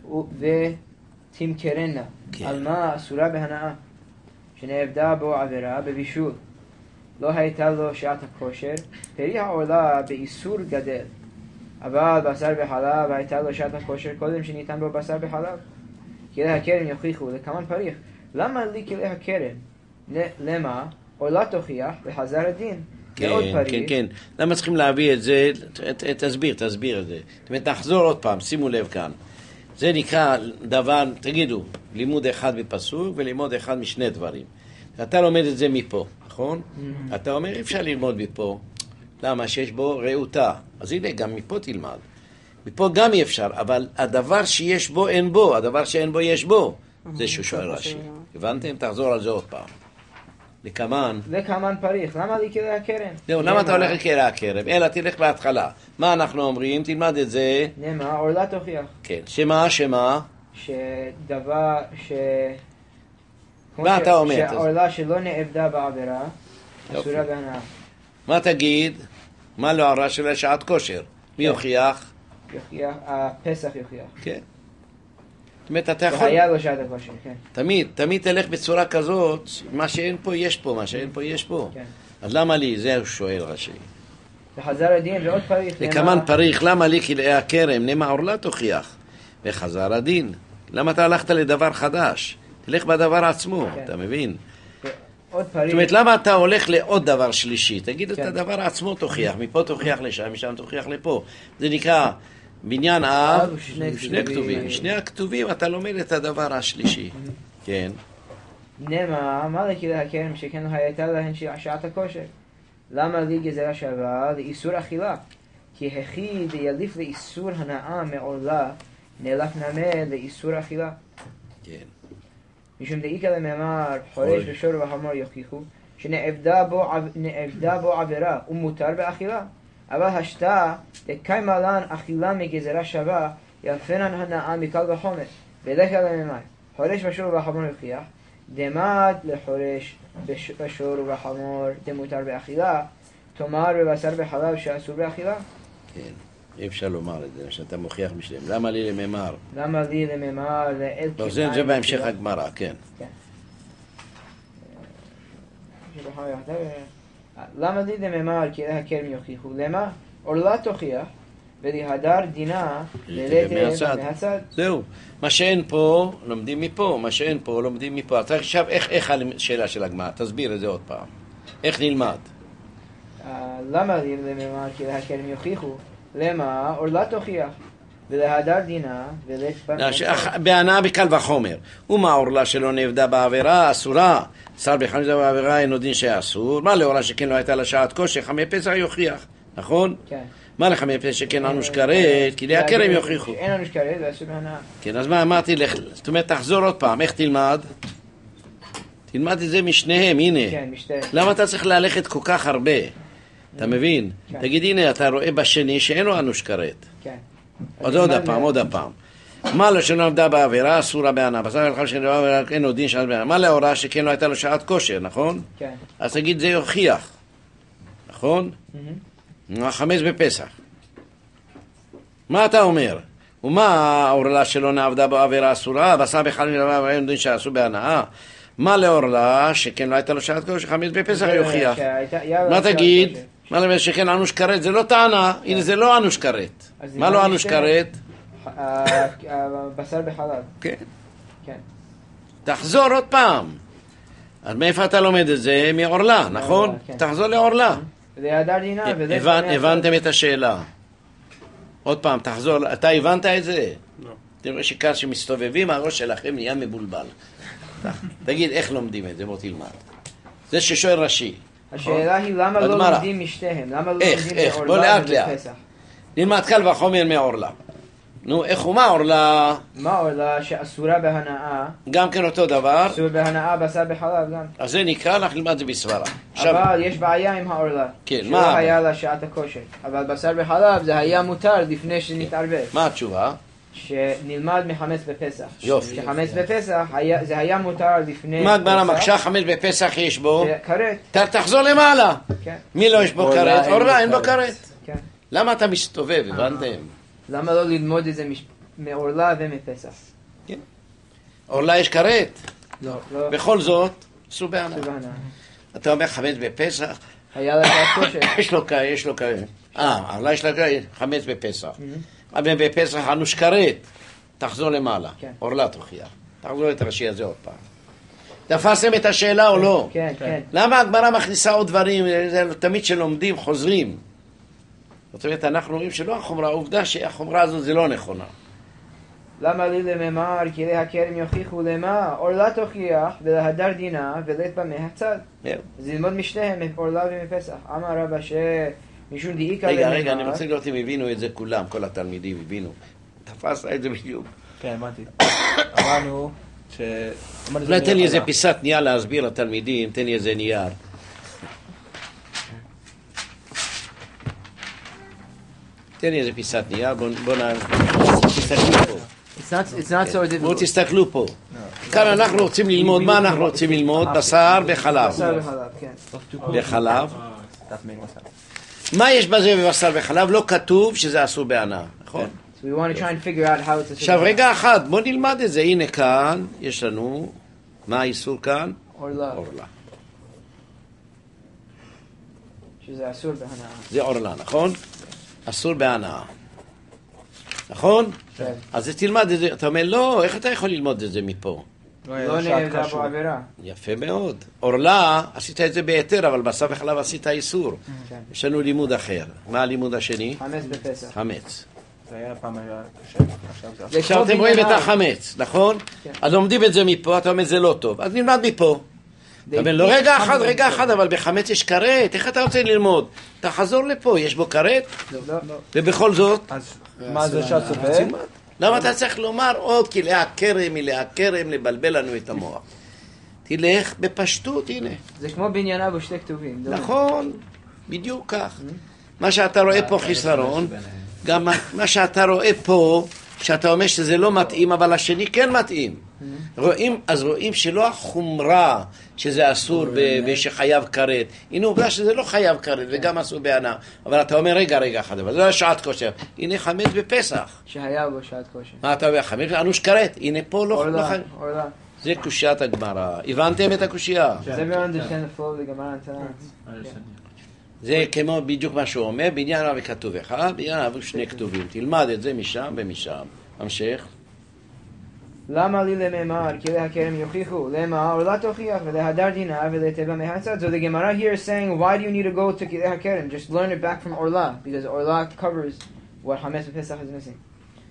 Speaker 2: ותמכרנה. על מה אסורה בהנאה? שנעבדה בו עבירה בבישול. לא הייתה לו שעת הכושר, פרי העורלה באיסור גדל. אבל בשר בחלב הייתה לו שעת הכושר קודם שניתן בו בשר בחלב. כלי הכרם יוכיחו לכמן פריך. למה לי כלי הכרם? למה? עולה תוכיח וחזר הדין.
Speaker 1: כן. למה צריכים להביא את זה? תסביר את זה. זאת אומרת, נחזור עוד פעם, שימו לב כאן. זה נקרא דבר, תגידו, לימוד אחד בפסוק ולימוד אחד משני דברים. אתה לומד את זה מפה, נכון? אתה אומר, אפשר ללמוד מפה. למה? שיש בו רעותה. אז הנה, גם מפה תלמד. מפה גם אי אפשר, אבל הדבר שיש בו אין בו, הדבר שאין בו יש בו. זה שהוא שואל רש"י. הבנתם? תחזור על זה עוד פעם.
Speaker 2: לכמן פריך, למה לי כלי הכרם?
Speaker 1: זהו, למה אתה הולך לכלי הכרם? אלא תלך בהתחלה. מה אנחנו אומרים? תלמד את זה.
Speaker 2: נאמר, עולה תוכיח.
Speaker 1: כן, שמה?
Speaker 2: שדבר
Speaker 1: מה אתה אומר?
Speaker 2: שהעולה שלא נאבדה בעבירה, אסורה בהנאה.
Speaker 1: מה תגיד? מה לא הערה של שעת כושר? מי יוכיח?
Speaker 2: הפסח יוכיח.
Speaker 1: כן. זאת אומרת, אתה יכול...
Speaker 2: היה לו שעת הכושר, כן.
Speaker 1: תמיד תלך בצורה כזאת, מה שאין פה יש פה, מה שאין פה יש פה.
Speaker 2: כן.
Speaker 1: אז למה לי? זה הוא שואל רש"י.
Speaker 2: וחזר הדין ועוד פריך.
Speaker 1: לכמן פריך, למה לי כלאי הכרם? נמה עורלה תוכיח. וחזר הדין. למה אתה הלכת לדבר חדש? תלך בדבר עצמו,
Speaker 2: כן.
Speaker 1: אתה מבין?
Speaker 2: עוד פריך.
Speaker 1: זאת אומרת, למה אתה הולך לעוד דבר שלישי? תגיד את הדבר עצמו תוכיח, מפה תוכיח לשם, משם תוכיח לפה. זה נקרא בניין אב, שני כתובים. שני הכתובים אתה לומד את הדבר השלישי. כן.
Speaker 2: נמה, מה לכלי הכרם שכן הייתה להן שעת הכושר? למה לי גזרה שווה לאיסור אכילה? כי הכי דיליף לאיסור הנאה מעולה, נאלף נמה לאיסור אכילה.
Speaker 1: כן.
Speaker 2: משום דאיקה למאמר חורש ושור וחמור יוכיחו שנעבדה בו עבירה ומותר באכילה, אבל השתה דקיימה לן אכילה מגזרה שווה יפנן הנאה מקל וחומר. ואיקה למאמר חורש ושור וחמור יוכיח דמד לחורש ושור וחמור דמותר באכילה, תאמר בבשר בחלב שאסור באכילה.
Speaker 1: כן. אי אפשר לומר את זה, שאתה מוכיח משלם. למה לי לממר?
Speaker 2: למה לי לממר לאל
Speaker 1: לא, זה בהמשך הגמרא, כן.
Speaker 2: למה לי לממר כי אלה הכרם יוכיחו? למה? עורלה תוכיח ולהדר דינה ללדת מהצד.
Speaker 1: זהו. מה שאין פה, לומדים מפה. מה שאין פה, לומדים מפה. אתה עכשיו, איך השאלה של הגמרא? תסביר את זה עוד פעם. איך נלמד?
Speaker 2: למה לי לממר כי אלה הכרם יוכיחו? למה? עורלה תוכיח ולהדר דינה
Speaker 1: בהנאה בקל וחומר. ומה עורלה שלא נאבדה בעבירה? אסורה. שר בחמישה בעבירה אינו דין שאסור. מה לעורלה שכן לא הייתה לה שעת כושר? חמי פסח יוכיח, נכון?
Speaker 2: כן.
Speaker 1: מה לחמי פסח שכן אנוש כרת? כי די הכרם יוכיחו.
Speaker 2: אין אנוש כרת ואסור בהנאה.
Speaker 1: כן, אז מה אמרתי לך? זאת אומרת, תחזור עוד פעם. איך תלמד? תלמד את זה משניהם, הנה.
Speaker 2: כן, משתיהם.
Speaker 1: למה אתה צריך ללכת כל כך הרבה? אתה מבין?
Speaker 2: כן.
Speaker 1: תגיד, הנה, אתה רואה בשני שאין לו אנוש כרת.
Speaker 2: כן.
Speaker 1: עוד הפעם. מה לא שלא עבדה בעבירה, אסורה בהנאה. בשר לך שלא עבדה, אין עוד דין שעת בהנאה. מה להוראה שכן לא הייתה לו שעת כושר, נכון?
Speaker 2: כן.
Speaker 1: אז תגיד, זה יוכיח. נכון? חמץ בפסח. מה אתה אומר? ומה העורלה שלא נעבדה בעבירה אסורה? בשר בכלל מלבד אין דין שעשו בהנאה. מה לעורלה שכן לא הייתה לו שעת כושר? חמץ בפסח יוכיח. מה תגיד? מה למד שכן אנוש כרת? זה לא טענה. הנה, זה לא אנוש כרת. מה לא אנוש כרת?
Speaker 2: בשר בחלב.
Speaker 1: כן.
Speaker 2: כן.
Speaker 1: תחזור עוד פעם. אז מאיפה אתה לומד את זה? מעורלה, נכון? תחזור לעורלה.
Speaker 2: להדר דינה.
Speaker 1: הבנתם את השאלה. עוד פעם, תחזור. אתה הבנת את זה?
Speaker 5: לא.
Speaker 1: תראה שכאן שמסתובבים, הראש שלכם נהיה מבולבל. תגיד, איך לומדים את זה? בוא תלמד. זה ששואל רש"י.
Speaker 2: השאלה היא למה לא לומדים משתיהם? למה לא לומדים מעורלה ובפסח?
Speaker 1: נלמד קל וחומר מעורלה. נו, איך הוא מה עורלה?
Speaker 2: מה עורלה שאסורה בהנאה?
Speaker 1: גם כן אותו דבר.
Speaker 2: אסור בהנאה בשר בחלב גם.
Speaker 1: אז זה נקרא, אנחנו נלמד את זה בסברה.
Speaker 2: אבל יש בעיה עם העורלה.
Speaker 1: כן,
Speaker 2: שלא
Speaker 1: מה?
Speaker 2: היה לה שעת הכושר. אבל בשר בחלב זה היה מותר לפני שנתערבב.
Speaker 1: מה התשובה?
Speaker 2: שנלמד מחמץ בפסח.
Speaker 1: יופי.
Speaker 2: שחמץ בפסח זה היה מותר לפני...
Speaker 1: מה הגמרא מקשה? חמץ בפסח יש בו?
Speaker 2: כרת.
Speaker 1: תחזור למעלה.
Speaker 2: כן.
Speaker 1: מי לא יש בו כרת? עורלה, אין בו כרת.
Speaker 2: כן.
Speaker 1: למה אתה מסתובב, הבנתם?
Speaker 2: למה לא ללמוד את זה מעורלה ומפסח?
Speaker 1: כן. עורלה יש כרת.
Speaker 2: לא.
Speaker 1: בכל זאת, עשו בהנאה.
Speaker 2: בהנאה.
Speaker 1: אתה אומר חמץ בפסח,
Speaker 2: היה לה שעת כושר.
Speaker 1: יש לו כרת. אולי יש לה חמץ בפסח. אבל בפסח אנוש כרת, תחזור למעלה. אורלה תוכיח. תחזור את הרש"י הזה עוד פעם. תפסתם את השאלה או לא?
Speaker 2: כן, כן.
Speaker 1: למה הגמרא מכניסה עוד דברים? תמיד שלומדים חוזרים. זאת אומרת, אנחנו רואים שלא החומרה, העובדה שהחומרה הזו זה לא נכונה.
Speaker 2: למה לי לממר, כי להכרם יוכיחו למה, אורלה תוכיח, ולהדר דינה, ולית בה מהצד. אז ללמוד משניהם, אורלה ומפסח. אמר רבא שמשום דאיקה לממר.
Speaker 1: רגע, אני רוצה לראות אם הבינו את זה כולם, כל התלמידים הבינו. תפסת את זה בדיוק.
Speaker 3: כן, אמרתי. אמרנו ש...
Speaker 1: אולי תן לי איזה פיסת נייר להסביר לתלמידים, תן לי איזה נייר. תן לי איזה פיסת נייר, תסתכלו פה.
Speaker 2: It's not so difficult.
Speaker 1: בואו תסתכלו פה. כאן אנחנו רוצים ללמוד, מה אנחנו רוצים ללמוד? בשר וחלב.
Speaker 2: בשר וחלב, כן.
Speaker 1: בחלב. מה יש בזה בבשר וחלב? לא כתוב שזה אסור בהנאה, נכון?
Speaker 2: So we want to try and figure out how it's
Speaker 1: עכשיו רגע אחד, בואו נלמד את זה. הנה כאן, יש לנו, מה האיסור כאן?
Speaker 2: אורלה.
Speaker 1: אורלה.
Speaker 2: שזה אסור בהנאה.
Speaker 1: זה אורלה, נכון? אסור בהנאה. נכון?
Speaker 2: כן.
Speaker 1: אז תלמד את זה. אתה אומר, לא, איך אתה יכול ללמוד את זה מפה?
Speaker 2: לא נעבדה בו עבירה.
Speaker 1: יפה מאוד. אורלה, עשית את זה ביתר, אבל בשר וחלב עשית איסור. יש לנו לימוד אחר. מה הלימוד השני?
Speaker 2: חמץ בפסח.
Speaker 1: חמץ.
Speaker 3: זה היה פעם היה קשה,
Speaker 1: עכשיו אתם רואים את החמץ, נכון? אז לומדים את זה מפה, אתה אומר זה לא טוב. אז נלמד מפה. אתה אומר, לא, רגע אחד, אבל בחמץ יש כרת. איך אתה רוצה ללמוד? תחזור לפה, יש בו כרת?
Speaker 2: לא.
Speaker 1: ובכל זאת?
Speaker 3: אז מה זה שהצופה?
Speaker 1: למה אתה צריך לומר עוד כי להכרם, לבלבל לנו את המוח? תלך בפשטות, הנה.
Speaker 2: זה כמו בענייניו ושתי כתובים.
Speaker 1: נכון, בדיוק כך. מה שאתה רואה פה חיסרון, גם מה שאתה רואה פה, שאתה אומר שזה לא מתאים, אבל השני כן מתאים. אז רואים שלא החומרה שזה אסור ושחייב כרת. הנה עובדה שזה לא חייב כרת וגם אסור בהנאה. אבל אתה אומר רגע אחד, אבל זה לא שעת כושר. הנה חמץ בפסח.
Speaker 2: שהיה בו שעת כושר.
Speaker 1: מה אתה אומר? חמץ אנוש כרת. הנה פה לא חייב.
Speaker 2: אורלה.
Speaker 1: זה קושיית הגמרא. הבנתם את הקושייה?
Speaker 2: Does everyone understand the flow of the Gemara and Tanakh?
Speaker 1: זה כמו בדיוק מה שהוא אומר, בעניין רב כתוב אחד, בעניין רב שני כתובים. תלמד את זה משם ומשם. המשך.
Speaker 2: למה לי לממר, כי להכרם יוכיחו, למה אורלה תוכיח, ולהדר דינה, ולתבה מהצד. So the Gemara here is saying, why do you need to go to להכרם? Just learn it back from Orla, because Orla covers what Hametz Pesach is missing.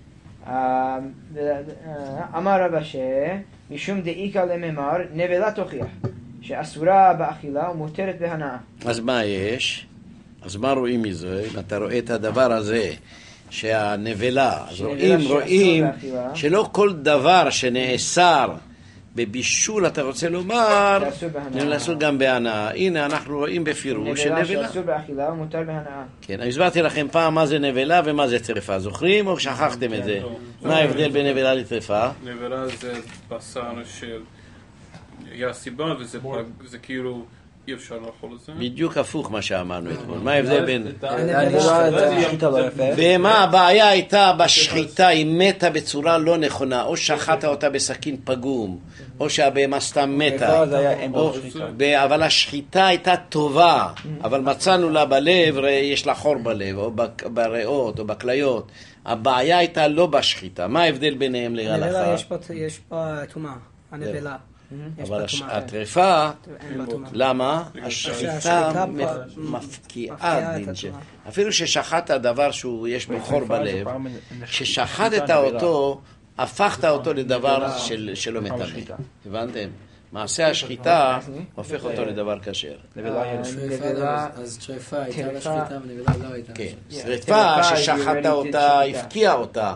Speaker 2: אמר רבא משום דאיקה לממר, נבלה תוכיח, שאסורה באכילה ומותרת בהנאה.
Speaker 1: אז מה יש? אז מה רואים מזה? אם אתה רואה את הדבר הזה, שהנבלה, אז רואים שלא כל דבר שנאסר בבישול, אתה רוצה לומר, נאסור גם בהנאה. הנה אנחנו רואים בפירוש שנבלה.
Speaker 2: נבלה שאסור באכילה ומותר בהנאה.
Speaker 1: כן, אני הסברתי לכם פעם מה זה נבלה ומה זה טרפה. זוכרים או שכחתם את זה? מה ההבדל בין נבלה לטרפה?
Speaker 5: נבלה זה בשר של היה סיבה וזה כאילו אי אפשר לאכול את זה.
Speaker 1: בדיוק הפוך מה שאמרנו אתמול. מה ההבדל בין...
Speaker 3: שחיטה לא יפה.
Speaker 1: ומה הבעיה הייתה בשחיטה, היא מתה בצורה לא נכונה, או שחטת אותה בסכין פגום, או שהבהמה סתם מתה. אבל השחיטה הייתה טובה, אבל מצאנו לה בלב, יש לה חור בלב, או בריאות, או בכליות. הבעיה הייתה לא בשחיטה. מה ההבדל ביניהם להלכה?
Speaker 6: יש פה תומה, הנבלה.
Speaker 1: אבל הטרפה, למה? השחיטה מפקיעה דינג'ה. אפילו ששחטת דבר שיש בו חור בלב, ששחטת אותו, הפכת אותו לדבר שלא מטמא. הבנתם? מעשה השחיטה הופך אותו לדבר כשר.
Speaker 4: אז טרפה הייתה לשחיטה ונבלה לא הייתה.
Speaker 1: כן, טרפה ששחטת אותה, הפקיעה אותה.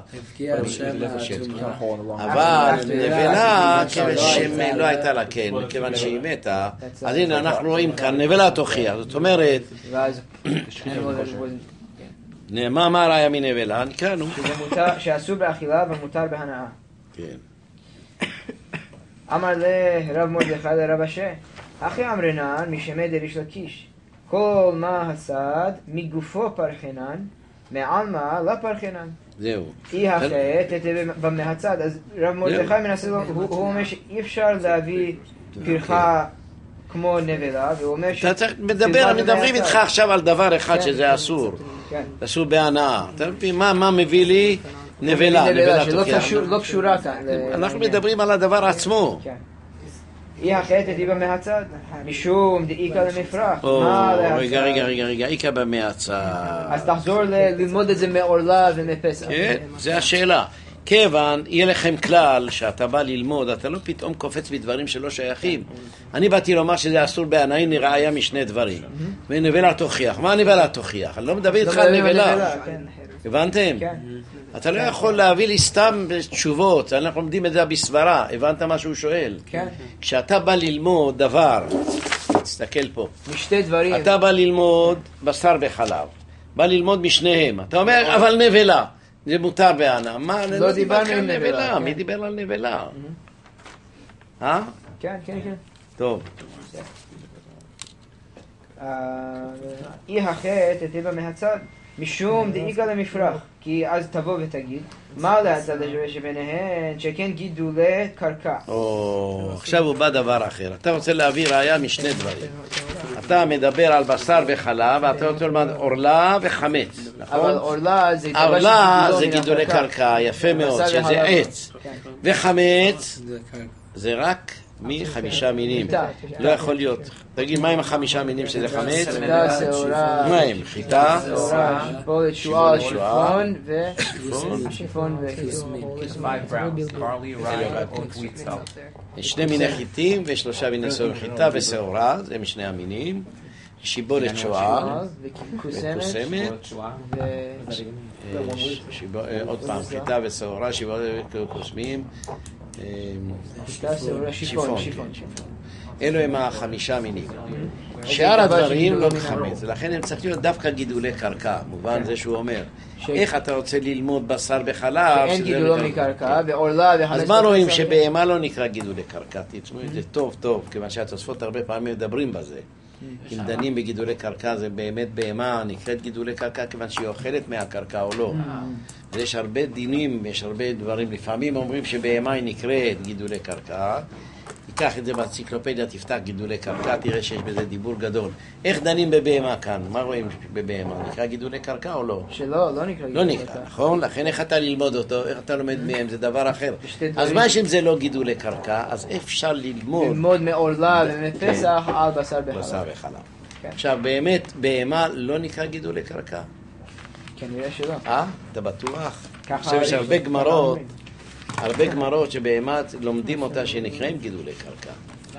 Speaker 1: אבל נבלה, כיוון שלא הייתה לה כן, כיוון שהיא מתה, אז הנה אנחנו רואים כאן, נבלה תוכיח. זאת אומרת, מה ראיה מנבלה? נקראנו.
Speaker 2: שאסור באכילה ומותר בהנאה.
Speaker 1: כן.
Speaker 2: אמר לרב מרדכי לרב אשר, אחי אמרנן משמי דריש לקיש, כל מה הסד מגופו פרחנן, מעלמה לא פרחנן.
Speaker 1: זהו.
Speaker 2: אי החטא במהצד, אז רב מרדכי מנסה, הוא אומר שאי אפשר להביא פרחה כמו נבלה, והוא אומר
Speaker 1: מדברים איתך עכשיו על דבר אחד שזה אסור. אסור בהנאה. אתה מבין מה מביא לי? נבלה, נבלה תוכיח.
Speaker 2: שלא קשורה כאן.
Speaker 1: אנחנו מדברים על הדבר עצמו.
Speaker 2: אי החטא תיבא מהצד, משום דאיקה למפרח.
Speaker 1: רגע, איקה במהצד.
Speaker 2: אז תחזור ללמוד את זה מעורלה ומפסח.
Speaker 1: כן, זה השאלה. כיוון, יהיה לכם כלל שאתה בא ללמוד, אתה לא פתאום קופץ בדברים שלא שייכים. אני באתי לומר שזה אסור בהנאה, נראיה משני דברים. ונבלה תוכיח. מה נבלה תוכיח? אני לא מדבר איתך על נבלה. הבנתם? אתה לא יכול להביא לי סתם תשובות, אנחנו לומדים את זה בסברה, הבנת מה שהוא שואל?
Speaker 2: כן.
Speaker 1: כשאתה בא ללמוד דבר, תסתכל פה,
Speaker 2: משתי דברים.
Speaker 1: אתה בא ללמוד בשר בחלב, בא ללמוד משניהם, אתה אומר אבל נבלה, זה מותר בהנאה, מה?
Speaker 2: לא דיברנו עם נבלה.
Speaker 1: מי דיבר על נבלה?
Speaker 2: כן.
Speaker 1: טוב.
Speaker 2: אי החטא תיבא מהצד. משום דאיקה למפרח, כי אז תבוא ותגיד, מה להצד השווה שביניהן, שכן גידולי קרקע.
Speaker 1: עכשיו הוא בא דבר אחר. אתה רוצה להביא ראיה משני דברים. אתה מדבר על בשר וחלב, ואתה רוצה ללמד עורלה וחמץ, נכון?
Speaker 2: אבל עורלה
Speaker 1: זה גידולי קרקע, יפה מאוד, שזה עץ. וחמץ זה רק מ5 מינים. לא יכול להיות. תגיד, מה עם 5 מינים שזה חמץ?
Speaker 2: חיטה, שעורה.
Speaker 1: מה הם? חיטה?
Speaker 2: שיבולת, שועל, שיפון וכיסמין.
Speaker 1: 2 מיני חיטים ו3 מיני שעורה. חיטה ושעורה, זה משני המינים. שיבולת, שועל וקוסמת. עוד פעם, חיטה ושעורה, שיבולת וקוסמים. שיפון. אלו הם 5 מינים. שאר הדברים לא חמץ, ולכן הם צריכים להיות דווקא גידולי קרקע, מובן זה שהוא אומר. איך אתה רוצה ללמוד בשר בחלב?
Speaker 2: אין גידולו מקרקע, ועורלה וחמץ.
Speaker 1: אז מה רואים שבהמה לא נקרא גידולי קרקע? תשמעו את זה טוב, כיוון שהתוספות הרבה פעמים מדברים בזה. אם דנים בגידולי קרקע, זה באמת בהמה נקראת גידולי קרקע כיוון שהיא אוכלת מהקרקע או לא. יש הרבה דינים, יש הרבה דברים. לפעמים אומרים שבהמה היא נקראת גידולי קרקע. תיקח את זה באנציקלופדיה, תפתח גידולי קרקע, תראה שיש בזה דיבור גדול. איך דנים בבהמה כאן? מה רואים בבהמה? נקרא גידולי קרקע או לא?
Speaker 2: שלא, לא נקרא גידולי קרקע.
Speaker 1: לא נקרא, נכון? לכן איך אתה ללמוד אותו? איך אתה לומד מהם? זה דבר אחר. אז מה שאם זה לא גידולי קרקע, אז אפשר
Speaker 2: ללמוד מעורלה ומפסח על בשר בחלב.
Speaker 1: בשר בחלב. עכשיו, באמת, בהמה לא נקרא גידולי קרקע?
Speaker 2: כנראה שלא.
Speaker 1: אתה בטוח? יש הרבה גמרות שבהמת לומדים אותה שנקראים גידולי קרקע.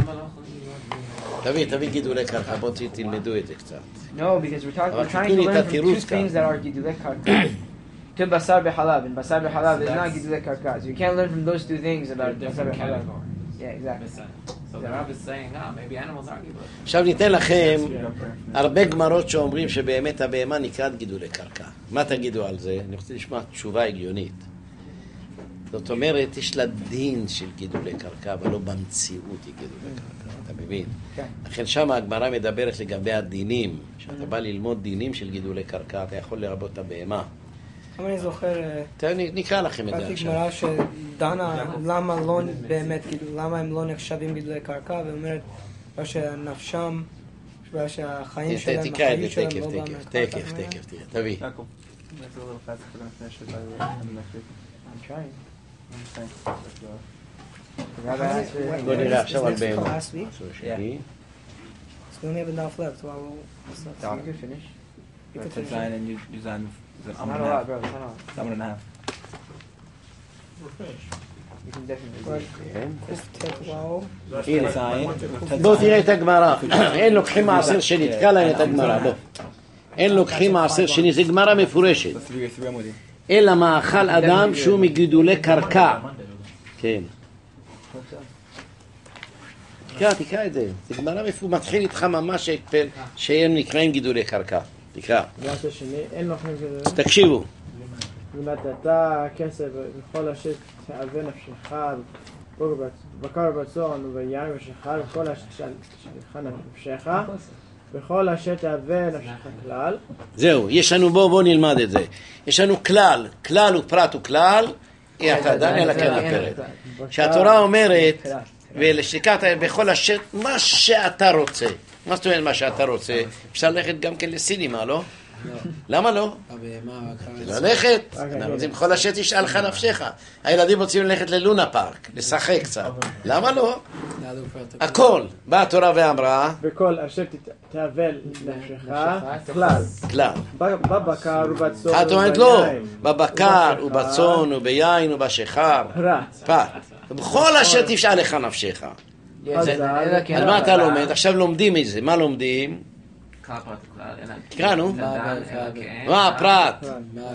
Speaker 1: תביא גידולי קרקע, בוא תלמדו את זה קצת.
Speaker 2: No, because we're trying to learn from two things that are גידולי קרקע. To בשר בחלב, and בשר בחלב is not גידולי קרקע. So you can't learn from those two things about בשר בחלב. Yeah, exactly.
Speaker 7: So the Rav is saying, maybe animals aren't גידולי.
Speaker 1: עכשיו ניתן לכם הרבה גמרות שאומרים שבאמת הבהמה נקראת גידולי קרקע. מה תגידו על זה? אני רוצה לשמוע תשובה הגיונית. זאת אומרת, יש לה דין של גידולי קרקע, אבל לא במציאות היא גידולי קרקע, אתה מבין? לכן שם הגמרא מדברת לגבי הדינים. כשאתה בא ללמוד דינים של גידולי קרקע, אתה יכול לרבות את הבהמה.
Speaker 6: אבל אני זוכר...
Speaker 1: נקרא לכם את זה עכשיו.
Speaker 6: גמרא שדנה למה לא באמת, למה הם לא נחשבים גידולי קרקע, ואומרת שנפשם, שהחיים שלהם,
Speaker 1: תקרא את זה תכף, תראה, תביא. בוא נראה עכשיו על בהמה.
Speaker 6: So we only have a daf left, so you can finish. You can finish.
Speaker 3: And you design
Speaker 2: It's not a lot, bro. It's not a lot.
Speaker 3: 1.5.
Speaker 2: We're finished. You can definitely.
Speaker 1: בוא תראה את הגמרא. אין לוקחים מעשר שני, תקרא להם את הגמרא, בוא. אין לוקחים מעשר שני, זה גמרא מפורשת. אלא מאכל אדם שהוא מגידולי קרקע. כן. תקרא את זה. זה גמרא מתחיל איתך ממש שהם נקראים גידולי קרקע. תקרא. תקשיבו.
Speaker 8: ונתת כסף וכל אשר תאווה נפשך בקר בצאן וביין ושחר וכל אשר תשלחה נפשך וכל אשר תאווה נפשך כלל.
Speaker 1: זהו, יש לנו, בוא נלמד את זה. יש לנו כלל, כלל ופרט וכלל, אתה דן אלא כן הפרט. שהתורה אומרת, ולשתיקת בכל אשר, מה שאתה רוצה. מה זאת אומרת מה שאתה רוצה? אפשר ללכת גם כן לסינימה, לא? למה לא? ללכת. אנחנו רוצים כל אשר תשאל לך נפשך. הילדים רוצים ללכת ללונה פארק, לשחק קצת. למה לא? הכל. באה התורה ואמרה,
Speaker 8: וכל אשר תאבל נפשך, כלל.
Speaker 1: כלל.
Speaker 8: בבקר ובצאן
Speaker 1: את אומרת לא, בבקר ובצאן וביין ובשיכר. פרט. בכל אשר תשאל לך נפשך. על מה אתה לומד? עכשיו לומדים את זה. מה לומדים? תקרא, נו. מה הפרט?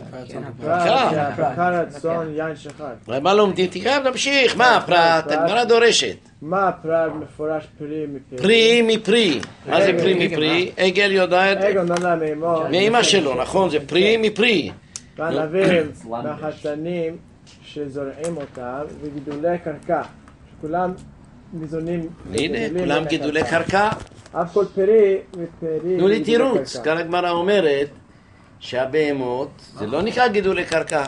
Speaker 8: בקר, צאן, יין, שיכר.
Speaker 1: מה לומדים? תקרא ונמשיך. מה הפרט? הגמרא דורשת.
Speaker 8: מה הפרט מפורש פרי מפרי?
Speaker 1: פרי מפרי. מה זה פרי מפרי? עגל יודעת?
Speaker 8: עגל נולד מאמו.
Speaker 1: מאמא שלו, נכון? זה פרי מפרי.
Speaker 8: וענבים מהחתנים שזורעים אותם וגידולי קרקע. שכולם ניזונים.
Speaker 1: הנה, כולם גידולי קרקע.
Speaker 8: אף כל פרי מפרי.
Speaker 1: תנו לי תירוץ. כאן הגמרא אומרת שהבהמות זה לא נקרא גידולי קרקע.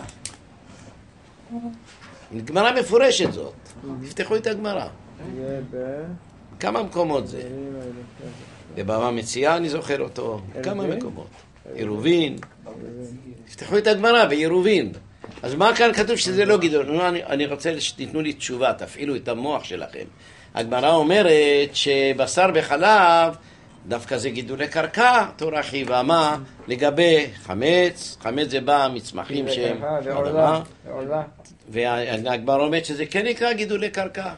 Speaker 1: גמרא מפורשת זאת. תפתחו את הגמרא. כמה מקומות זה? בבבא מציעא אני זוכר אותו. כמה מקומות? עירובין. תפתחו את הגמרא בעירובין. אז מה כאן כתוב שזה לא גידול? אני רוצה שתיתנו לי תשובה, תפעילו את המוח שלכם. הגמרא אומרת שבשר בחלב דווקא זה גידולי קרקע, תורה חייבה. מה? לגבי חמץ, חמץ זה בא מצמחים שהם אדמה, והגמרא אומרת שזה כן נקרא גידולי קרקע.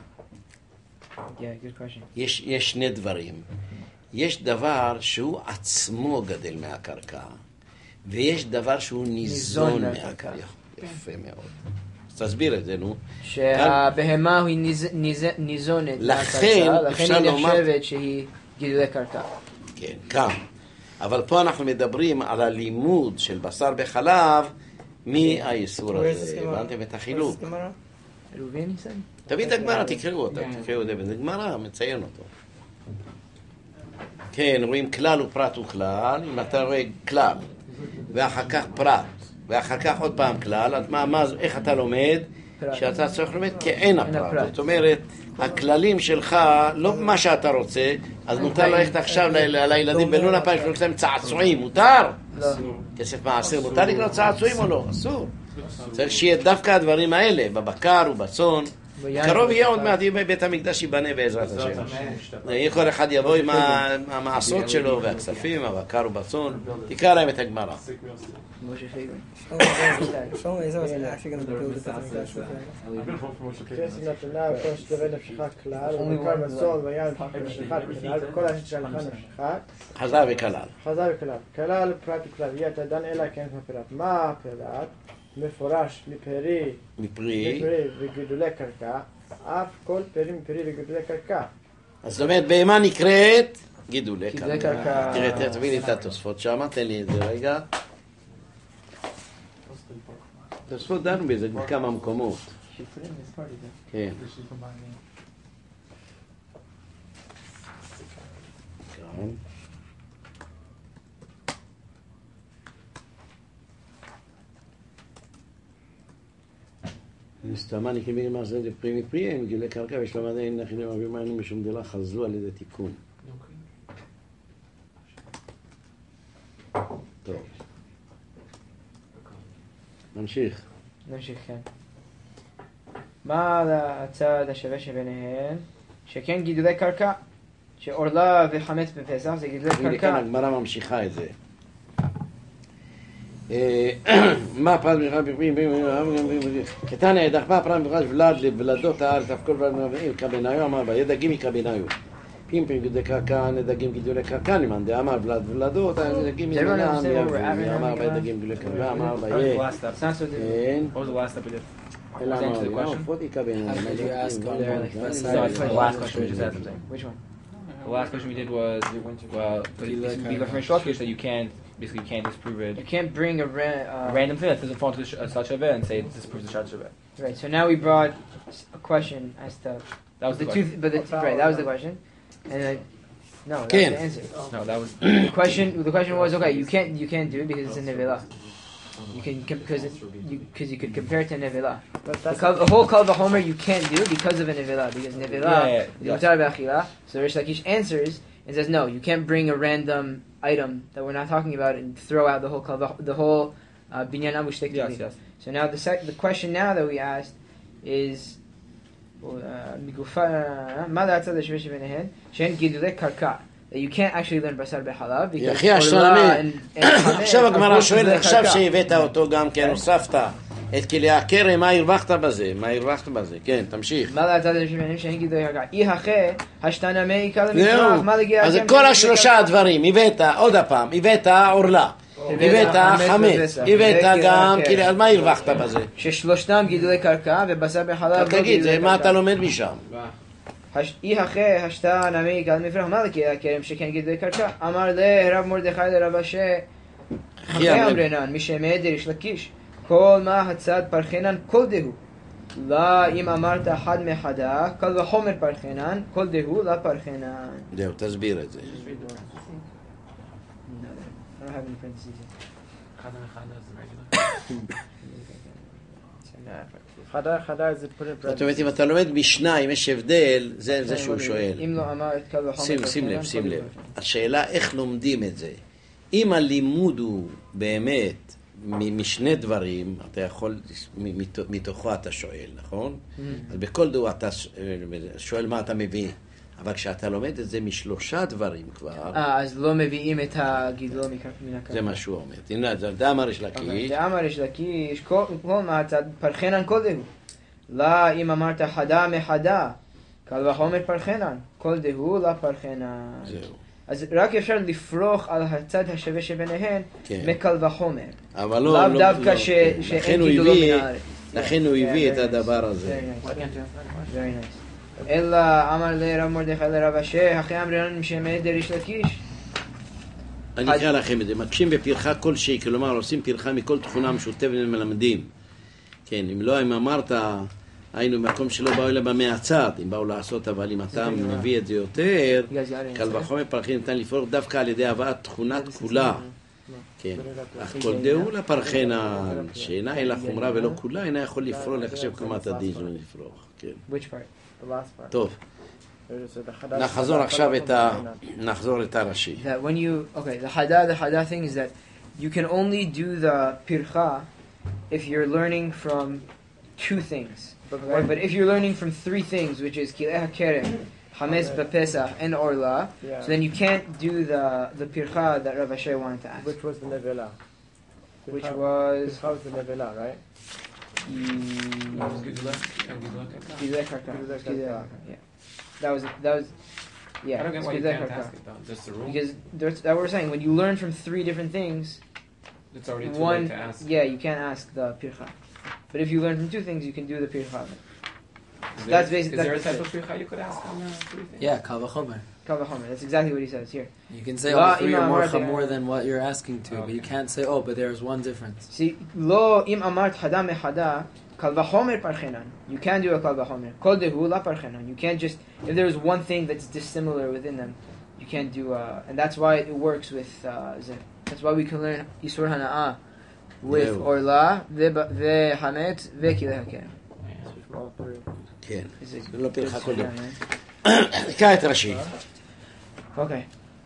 Speaker 1: יש שני דברים. יש דבר שהוא עצמו גדל מהקרקע, ויש דבר שהוא ניזון מהקרקע. יפה מאוד. אז תסביר את זה, נו.
Speaker 2: שהבהמה היא ניזונת מהקרקע, לכן היא נחשבת שהיא גידולי קרקע.
Speaker 1: כן, כאן. אבל פה אנחנו מדברים על הלימוד של בשר בחלב מהאיסור הזה. הבנתם את החילוק? תביא את הגמרא, תקראו אותה. תקראו את זה, זה גמרא, מציין אותו. כן, רואים כלל ופרט וכלל. אם אתה רואה כלל, ואחר כך פרט, ואחר כך עוד פעם כלל, איך אתה לומד? שאתה צריך לומד כאין הפרט. זאת אומרת, הכללים שלך, לא מה שאתה רוצה, אז מותר ללכת עכשיו לילדים בלונה פארק לקנות להם צעצועים, מותר?
Speaker 2: לא.
Speaker 1: כסף מעשר, מותר לקנות צעצועים או לא? אסור. צריך שיהיה דווקא הדברים האלה, בבקר ובצאן. קרוב יהיה עוד מעט, בית המקדש ייבנה בעזרת השם. כל אחד יבוא עם המעשות שלו והכספים, הבקר ובצאן. תקרא להם את הגמרא. חזר וכלל.
Speaker 8: חזר וכלל. כלל פרט וכלל. יהיה אתה דן אלא כן הפרט. מה הפרט? מפורש מפרי וגידולי קרקע, אף כל פרי מפרי וגידולי קרקע.
Speaker 1: אז זאת אומרת, בהמה נקראת גידולי קרקע. תראה, תביא לי את התוספות שם, תן לי את זה רגע. תוספות דנו בזה בכמה מקומות. כן. מסתמה נקבים מעשה זה פרי מפרי, הם גילי קרקע ושלום עדיין נחילים אביהם היינו משום דלה חזו על ידי תיקון. טוב. נמשיך.
Speaker 2: נמשיך, כן. מה הצד השווה שביניהן? שכן גידולי קרקע, שעורלה וחמץ בפסח זה גידולי קרקע.
Speaker 1: כאן הגמרא ממשיכה את זה. מה פרט מרחב בפרים קטן הידח מה פרט מרחב ולד לבלדות הארץ אף כל פעם מבאים כבניו אמר בה ידגים מכבניו פימפים גידולי קרקע נדגים גידולי קרקע נמאן דאמר ולד ולדות נדגים ממנם אמר בה ידגים גידולי קרקע אמר בה כן אלא אמר לי פרוטי כבניו
Speaker 9: The last question we did was, well, we learned from instructors that you can't disprove it.
Speaker 2: You can't bring a
Speaker 9: random thing that doesn't fall into a Shad Shaveh and say this disproves the Shad Shaveh.
Speaker 2: Right, so now we brought a question as to...
Speaker 9: That was the question.
Speaker 2: Right, that was the question. And no, that was the answer.
Speaker 9: No, that was...
Speaker 2: The question was, okay, you can't do it because it's a Nevilah. You can because you could compare it to Nevilah. The whole Kal V'Chomer you can't do because of a Nevilah, because Nevilah is Mutar B'Achila. So Rish Lakish answers and says no, you can't bring a random item that we're not talking about and throw out the whole binyan amushtek.
Speaker 3: Yes.
Speaker 2: So now the question now that we asked is that you can't actually learn basar behalav because
Speaker 1: עכשיו הגמרא שואלת, עכשיו שהבאת אותו גם כן, הוספת את כלי הכרם, מה הרווחת בזה? מה הרווחת בזה? כן, תמשיך. אז כל השלושה הדברים, הבאת עוד הפעם, הבאת עורלה, הבאת חמץ, הבאת גם, אז מה הרווחת בזה?
Speaker 2: ששלושתם גידולי קרקע ובשר בחלב.
Speaker 1: תגיד, מה אתה לומד משם?
Speaker 2: אי אחרי השתה נמי גל מפרח מלכי הכרם שכן גידולי קרקע. אמר לרב מרדכי לרב אשה אחרי אמרנן, מי שמעד ריש לקיש, כל מה הצד פרחנן כל דהו. לא אם אמרת חד מחדה, קל וחומר פרחנן, כל דהו לא פרחנן.
Speaker 1: זהו, תסביר את זה.
Speaker 2: I don't have any parentheses here.
Speaker 8: חדה זה פרט.
Speaker 1: זאת אומרת, אם אתה לומד משנה, אם יש הבדל, זה שהוא שואל.
Speaker 2: אם לא אמרת קל וחומר פרחנן.
Speaker 1: שים לב. השאלה איך לומדים את זה. אם הלימוד הוא באמת משני דברים, אתה יכול, מתוכו אתה שואל, נכון? אז בכל דבר אתה שואל מה אתה מביא. אבל כשאתה לומד את זה משלושה דברים כבר...
Speaker 2: אז לא מביאים את הגידול מן הקרקע.
Speaker 1: זה מה שהוא אומר. הנה, זה דאמר יש לקיש.
Speaker 2: דאמר יש לקיש, כל מה הצד פרחנן כל דהו. לא אם אמרת חדה מחדה, קל וחומר פרחנן, כל דהו לא פרחנן.
Speaker 1: זהו.
Speaker 2: אז רק אפשר לפרוח על הצד השווה שביניהן מקל וחומר.
Speaker 1: אבל לא,
Speaker 2: לאו דווקא שאין גידולו מן הארץ.
Speaker 1: לכן הוא הביא את הדבר הזה.
Speaker 2: Very nice. אלא אמר לרב מרדכי לרב אשה, אחרי אמרנן שמעד ריש לקיש.
Speaker 1: אני אקרא לכם את זה. מקשים בפרחה כלשהי, כלומר עושים פרחה מכל תכונה משותפת ומלמדים. כן, אם לא, אם אמרת, היינו במקום שלא באו אלא מהצד, אם באו לעשות, אבל אם אתה מביא את זה יותר, קל וחומר פרחים ניתן לפרוח דווקא על ידי הבאת תכונת כולה. כן, אך כל דהו לפרחנה, שאינה אלא חומרה ולא כולה, אינה יכול לפרוח לחשב קומת הדין ולפרוח. כן. טוב. נחזור עכשיו נחזור את הרש"י.
Speaker 2: That when you, okay, the hada thing is that you can only do the pircha if you're learning from two things. Right? But if you're learning from three things, which is kileh kerem, hametz b'pesach, and orla, so then you can't do the pircha that Rav Asher wanted to ask.
Speaker 8: Which was the nevela?
Speaker 2: Which was...
Speaker 8: Pircha was the nevela, right?
Speaker 2: Gidulei karka. Yeah. That was yeah.
Speaker 7: I don't get why you can't ask it though. Just the rule.
Speaker 2: Because that we're saying when you learn from three different things,
Speaker 7: it's already too late to ask.
Speaker 2: Yeah, you can't ask the pircha. But if you learn from two things, you can do the pircha. That's basically.
Speaker 7: Is there a type of pircha you could ask on the three things?
Speaker 4: Yeah, kal v'chomer.
Speaker 2: Kal v'chomer. That's exactly what he says here.
Speaker 4: You can say all three are more chamor than what you're asking to, but you can't say, oh, but there's one difference.
Speaker 2: See, lo im amart hada mehada. Kal v'chomer parchenan. You can do a kal v'chomer. Kol dehu la parchenan. You can't just, if there's one thing that's dissimilar within them, you can't do, and that's why it works with zeh. That's why we can learn Yisur Hana'ah with Orla, Ve'hamet, Ve'kileh HaKerem.
Speaker 1: כן, זה לא פרחה כל דבר. נקרא את רש"י.
Speaker 2: אוקיי.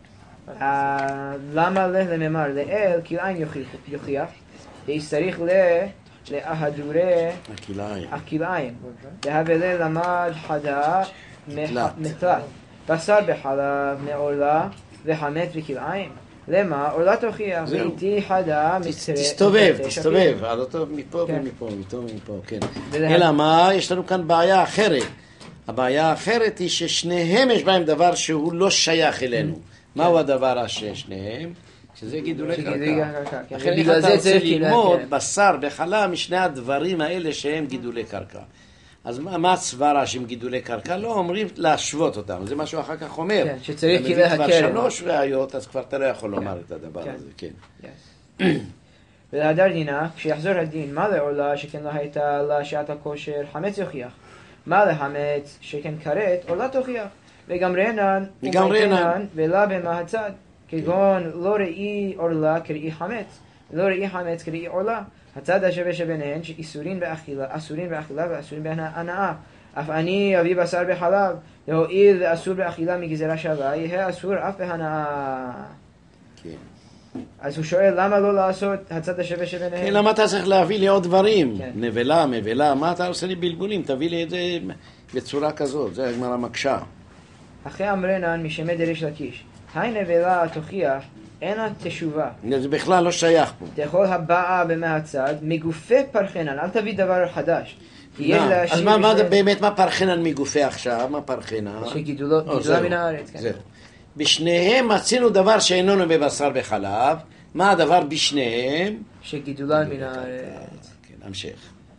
Speaker 2: למה לממר לאל כלאיים יוכיח? צריך לאהדורי הכלאיים. והבלה למד חדה מתלת. בשר בחלב מעורלה וחמת וכלאיים. למה? עורלה תוכיח ואיתי חדה
Speaker 1: תסתובב, מפה ומפה, כן. אלא מה? יש לנו כאן בעיה אחרת. הבעיה האחרת היא ששניהם יש בהם דבר שהוא לא שייך אלינו. מהו הדבר השניהם? שזה גידולי קרקע. לכן איך אתה רוצה ללמוד בשר בחלב משני הדברים האלה שהם גידולי קרקע. אז מה הסברה שהם גידולי קרקע? לא אומרים להשוות אותם. זה משהו אחר כך אומר.
Speaker 2: כן, שצריך כלי הכרם.
Speaker 1: כבר 3 ראיות, אז כבר אתה לא יכול לומר את הדבר הזה. כן.
Speaker 2: ולהדר דינה, כשיחזור הדין, מה לעורלה שכן לא הייתה לה שעת הכושר, חמץ יוכיח. מה להמץ שכן כרת, עורלה תוכיח. וגם רענן, ולא במה הצד. כגון לא ראי עורלה כראי חמץ. לא ראי חמץ כראי עורלה. הצד השווה שביניהן שאיסורין באכילה, אסורין באכילה ואסורין בהנאה. אף אני אביא בשר בחלב, להועיל ואסור באכילה מגזרה שווה, יהיה אסור אף בהנאה.
Speaker 1: כן.
Speaker 2: אז הוא שואל, למה לא לעשות הצד השווה שביניהם?
Speaker 1: כן, למה אתה צריך להביא לי עוד דברים?
Speaker 2: כן.
Speaker 1: נבלה, מבלה, מה אתה עושה לי בלבולים? תביא לי את זה בצורה כזאת, זה הגמרא מקשה.
Speaker 2: אחרי אמרינן משמי דריש לקיש, היי נבלה תוכיח, אינה תשובה.
Speaker 1: זה בכלל לא שייך פה.
Speaker 2: תאכול הבאה במהצד, מגופי פרחנן, אל תביא דבר חדש.
Speaker 1: אז באמת מה פרחנן מגופי עכשיו? מה פרחנן?
Speaker 2: שגידולה מן הארץ.
Speaker 1: זהו. בשניהם מצינו דבר שאיננו בבשר וחלב. מה הדבר בשניהם?
Speaker 2: שגידולה מן הארץ.
Speaker 1: כן, המשך.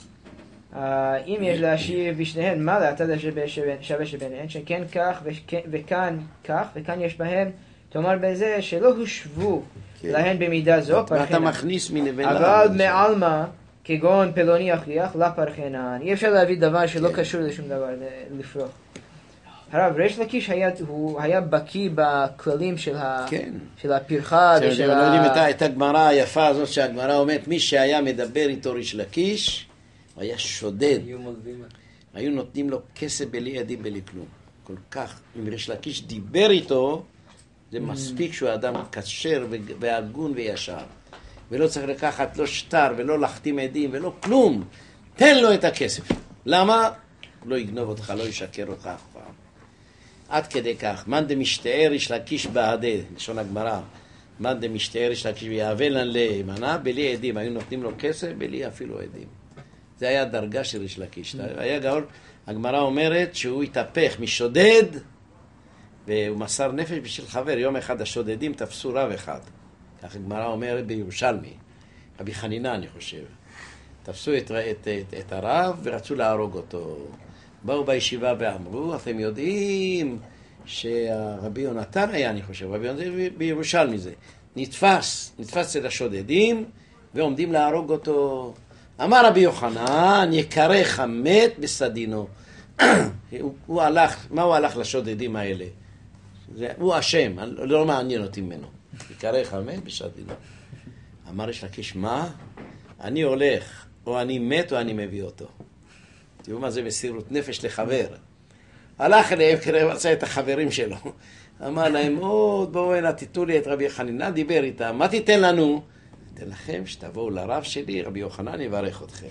Speaker 2: אם יש להשיב בשניהם, מה להצד השווה שביניהם? שכן כך וכאן כך, וכאן יש בהם, תאמר בזה שלא הושבו להן במידה זו פרחנן.
Speaker 1: ואתה מכניס מנבלה.
Speaker 2: אבל מעלמה, כגון פלוני הכריח, לה פרחנן. אי אפשר להביא דבר שלא קשור לשום דבר, לפרוח. הרב ריש לקיש היה בקיא בכללים של הפרחה ושל
Speaker 1: לא יודעים את הגמרא היפה הזאת שהגמרא אומרת, מי שהיה מדבר איתו ריש לקיש, הוא היה שודד. היו נותנים לו כסף בלי עדים בלי כלום. כל כך, אם ריש לקיש דיבר איתו, זה מספיק שהוא אדם כשר והגון וישר. ולא צריך לקחת לא שטר ולא לחתים עדים ולא כלום. תן לו את הכסף. למה? לא יגנוב אותך, לא ישקר אותך אף פעם. עד כדי כך. מן דמשתער ריש לקיש בעדה, לשון הגמרא. מן דמשתער ריש לקיש ויאבלן להימנע, בלי עדים. היו נותנים לו כסף, בלי אפילו עדים. זה היה דרגה של ריש לקיש. היה גאול, הגמרא אומרת שהוא התהפך משודד, והוא מסר נפש בשביל חבר. יום אחד השודדים תפסו רב אחד. כך הגמרא אומרת בירושלמי. רבי חנינה, אני חושב. תפסו את הרב ורצו להרוג אותו. באו בישיבה ואמרו, אתם יודעים שהרבי יונתן היה, אני חושב, רבי יונתן בירושלמי זה. נתפס אל השודדים ועומדים להרוג אותו. אמר רבי יוחנן, יקרך המת בסדינו. הוא הלך לשודדים האלה? הוא אשם, לא מעניין אותי ממנו. יקרך המת בסדינו. אמר ריש לקיש, מה? אני הולך, או אני מת או אני מביא אותו. תראו מה זה מסירות נפש לחבר. הלך אליהם כדי מצא את החברים שלו. אמר להם, בואו הנה, תיתנו לי את רבי חנינה, דיבר איתם. מה תיתן לנו? תן לכם שתבואו לרב שלי, רבי יוחנן יברך אתכם.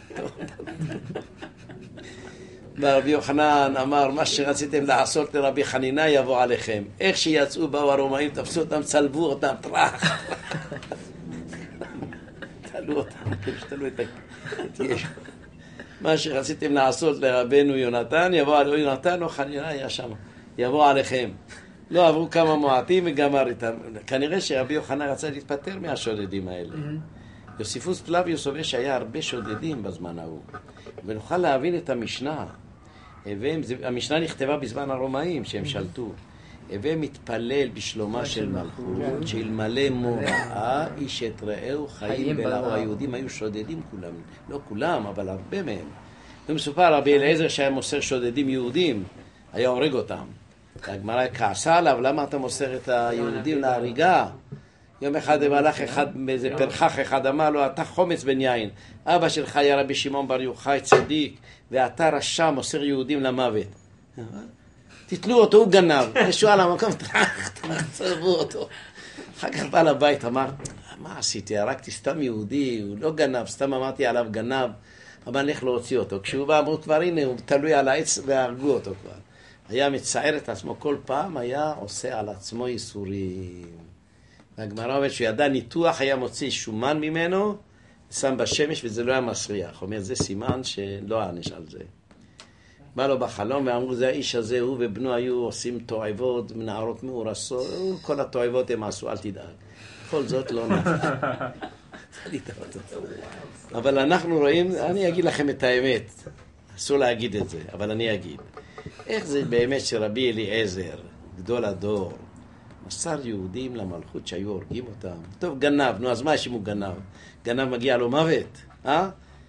Speaker 1: רבי יוחנן אמר, מה שרציתם לעשות לרבי חנינה יבוא עליכם. איך שיצאו באו הרומאים, תפסו אותם, צלבו אותם, טרח. תלו אותם, תלו את ישו. מה שרציתם לעשות לרבנו יונתן, יבוא על יונתן או חנינה היה שם, יבוא עליכם. לא עברו כמה מועטים וגמר איתם. כנראה שרבי יוחנן רצה להתפטר מהשודדים האלה. יוסיפוס פלביוס אומר שהיה הרבה שודדים בזמן ההוא. ונוכל להבין את המשנה. המשנה נכתבה בזמן הרומאים שהם שלטו. הווה מתפלל בשלומה של מלכות, שאלמלא מוראה איש את רעהו חיים בלעו. היהודים היו שודדים כולם, לא כולם, אבל הרבה מהם. ומסופר רבי אליעזר שהיה מוסר שודדים יהודים, היה הורג אותם. הגמרא כעסה עליו, למה אתה מוסר את היהודים להריגה? יום אחד המלאך אחד, באיזה פרחח אחד אמר לו, אתה חומץ בן יין, אבא שלך היה רבי שמעון בר יוחאי צדיק, ואתה רשע מוסר יהודים למוות. תתלו אותו, הוא גנב. ישוע על המקום, צרבו אותו. אחר כך בא לבית, אמר, מה עשיתי? הרגתי סתם יהודי, הוא לא גנב, סתם אמרתי עליו גנב, אבל אני הולך להוציא אותו. כשהוא בא, אמרו כבר, הנה, הוא תלוי על העץ והרגו אותו כבר. היה מצער את עצמו כל פעם, היה עושה על עצמו ייסורים. והגמרא אומרת שהוא ידע ניתוח, היה מוציא שומן ממנו, שם בשמש וזה לא היה מסריח. אומר, זה סימן שלא הענש על זה. בא לו בחלום ואמרו, זה האיש הזה, הוא ובנו היו עושים תועבות, מנערות מאורסות, כל התועבות הם עשו, אל תדאג. כל זאת לא נפל. אבל אנחנו רואים, אני אגיד לכם את האמת, אסור להגיד את זה, אבל אני אגיד. איך זה באמת שרבי אליעזר, גדול הדור, מסר יהודים למלכות שהיו הורגים אותם? טוב, גנב, נו, אז מה יש אם הוא גנב? גנב מגיע לו מוות, אה?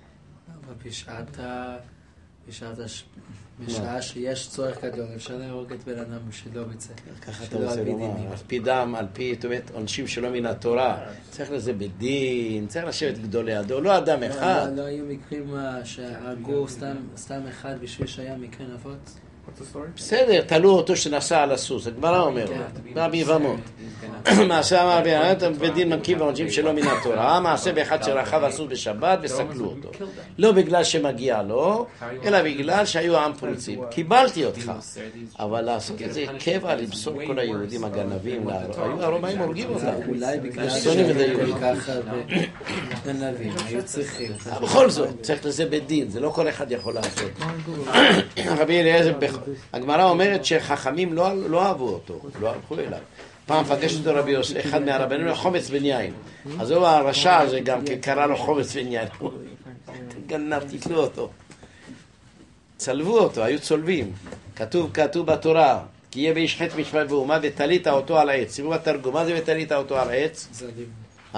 Speaker 4: בשעה שיש צורך גדול, אפשר להרוג את בן אדם שלא בצד.
Speaker 1: ככה אתה רוצה לומר, על פי דם, על פי עונשים שלא מן התורה. צריך לזה בדין, צריך לשבת גדולי הדור, לא אדם אחד.
Speaker 4: לא היו מקרים שהרגו סתם אחד בשביל שהיה מקרה נפוץ?
Speaker 1: בסדר, תלו אותו שנסע על הסוס, הגמרא אומרת, רבי יבמות. מעשה אמר בדין מנקים ועונשין שלא מן התורה, מעשה באחד שרכב הסוס בשבת וסקלו אותו. לא בגלל שמגיע לו, אלא בגלל שהיו עם פרוצים. קיבלתי אותך. אבל לעשות את זה קבע למסור כל היהודים הגנבים, היו הרומאים הורגים אותם.
Speaker 4: אולי בגלל שהם ככה גנבים, היו צריכים.
Speaker 1: בכל זאת, צריך לזה בדין, זה לא כל אחד יכול לעשות. רבי אליעזר, הגמרא אומרת שחכמים לא אהבו אותו, לא הלכו אליו. פעם פגש אותו רבי יוסף, אחד מהרבנים, חומץ בן יין. אז הוא הרשע הזה גם קרא לו חומץ בן יין. גנב, תתלו אותו. צלבו אותו, היו צולבים. כתוב בתורה, כי יהיה באיש חטא משפט ואומה ותלית אותו על העץ. שימו בתרגום, מה זה ותלית אותו על העץ?
Speaker 4: צליב.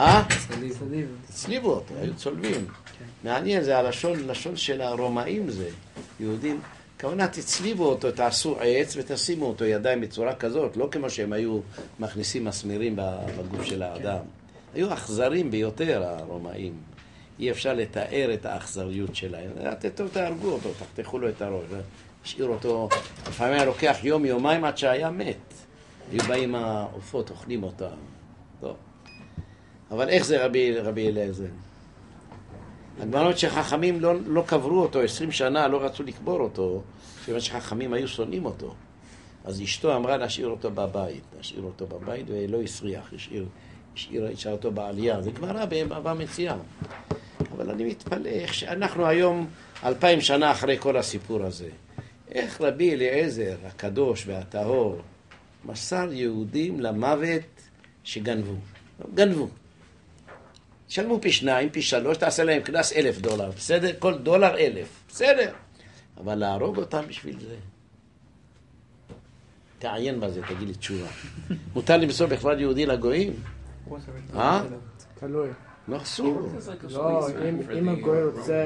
Speaker 1: צליבו אותו, היו צולבים. מעניין, זה הלשון של הרומאים זה. יהודים, כמובן תצליבו אותו, תעשו עץ ותשימו אותו ידיים בצורה כזאת, לא כמו שהם היו מכניסים מסמירים בגוף של האדם. היו אכזרים ביותר הרומאים. אי אפשר לתאר את האכזריות שלהם. תהרגו אותו, תחתכו לו את הראש. השאיר אותו, לפעמים היה לוקח יום-יומיים עד שהיה מת. היו באים העופות, אוכלים אותם. טוב. אבל איך זה רבי אליעזר? הגמרות שחכמים לא קברו אותו, 20 שנה לא רצו לקבור אותו, כיוון שחכמים היו שונאים אותו. אז אשתו אמרה נשאיר אותו בבית, ולא הסריח, השאיר אותו בעלייה. זה גמרא במציאה. אבל אני מתפלא איך שאנחנו היום 2000 שנה אחרי כל הסיפור הזה. איך רבי אליעזר הקדוש והטהור מסר יהודים למוות שגנבו. גנבו. שלמו פי 2, פי 3, תעשה להם קנס $1,000. בסדר? כל דולר 1,000. בסדר. אבל להרוג אותם בשביל זה. תעיין בזה, תגיד לי תשובה. מותר למסור בכבוד יהודי לגויים?
Speaker 8: תלוי.
Speaker 1: לא אסור.
Speaker 8: לא, אם הגוי רוצה...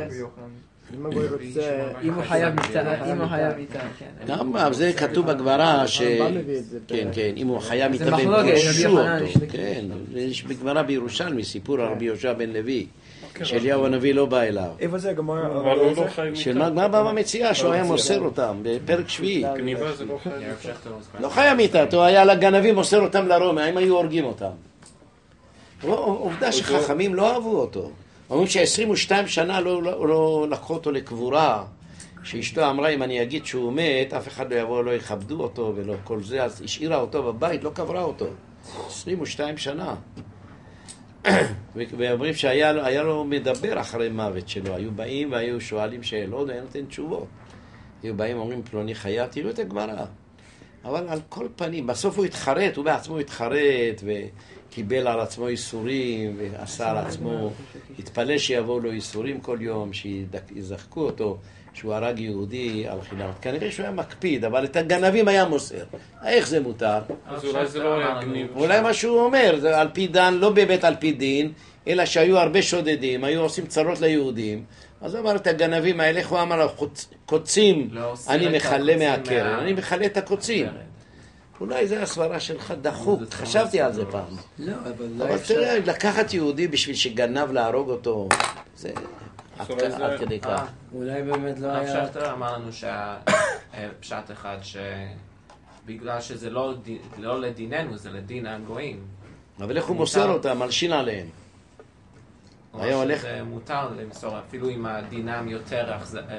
Speaker 2: אם הוא חייב מיתה, כן.
Speaker 1: גם זה כתוב בגמרא כן, אם הוא חייב מיתה ורשו אותו. כן, יש בגמרא בירושלמי, סיפור רבי יהושע בן לוי, שאליהו הנביא לא בא אליו.
Speaker 3: איפה זה הגמרא?
Speaker 1: מה במציאה שהוא היה מוסר אותם בפרק שביעי?
Speaker 5: גניבה זה לא חייב.
Speaker 1: לא חייב מיתה, הוא היה לגנבים מוסר אותם לרומא, הם היו הורגים אותם. עובדה שחכמים לא אהבו אותו. אומרים ש22 שנה לא לקחו אותו לקבורה, שאשתו אמרה אם אני אגיד שהוא מת, אף אחד לא יבוא, לא יכבדו אותו ולא כל זה, אז השאירה אותו בבית, לא קברה אותו. 22 שנה. ואומרים שהיה לו מדבר אחרי מוות שלו, היו באים והיו שואלים שאלות, והיה נותן תשובות. היו באים אומרים פלוני חיה, תראו את הגמרא. אבל על כל פנים, בסוף הוא התחרט, הוא בעצמו התחרט קיבל על עצמו איסורים ועשה על עצמו, התפלל שיבואו לו איסורים כל יום, שיזחקו אותו, שהוא הרג יהודי על חינם. כנראה שהוא היה מקפיד, אבל את הגנבים היה מוסר. איך זה מותר?
Speaker 5: אז אולי זה לא היה גניב.
Speaker 1: אולי מה שהוא אומר, זה על פי דין, לא באמת על פי דין, אלא שהיו הרבה שודדים, היו עושים צרות ליהודים. אז אמר את הגנבים האלה, איך הוא אמר, קוצים, אני מחלה מהקרן, אני מחלה את הקוצים. אולי זה הסברה שלך דחוק, חשבתי על זה פעם.
Speaker 4: לא,
Speaker 1: אבל תראה, לקחת יהודי בשביל שגנב להרוג אותו, זה עד כדי כך.
Speaker 4: אולי באמת לא היה...
Speaker 7: הרב שכטר אמר לנו שפשט אחד שבגלל שזה לא לדיננו, זה לדין הגויים.
Speaker 1: אבל איך הוא מוסר אותם, מלשין עליהם?
Speaker 7: היה הולך... זה מותר למסור, אפילו אם הדינם יותר...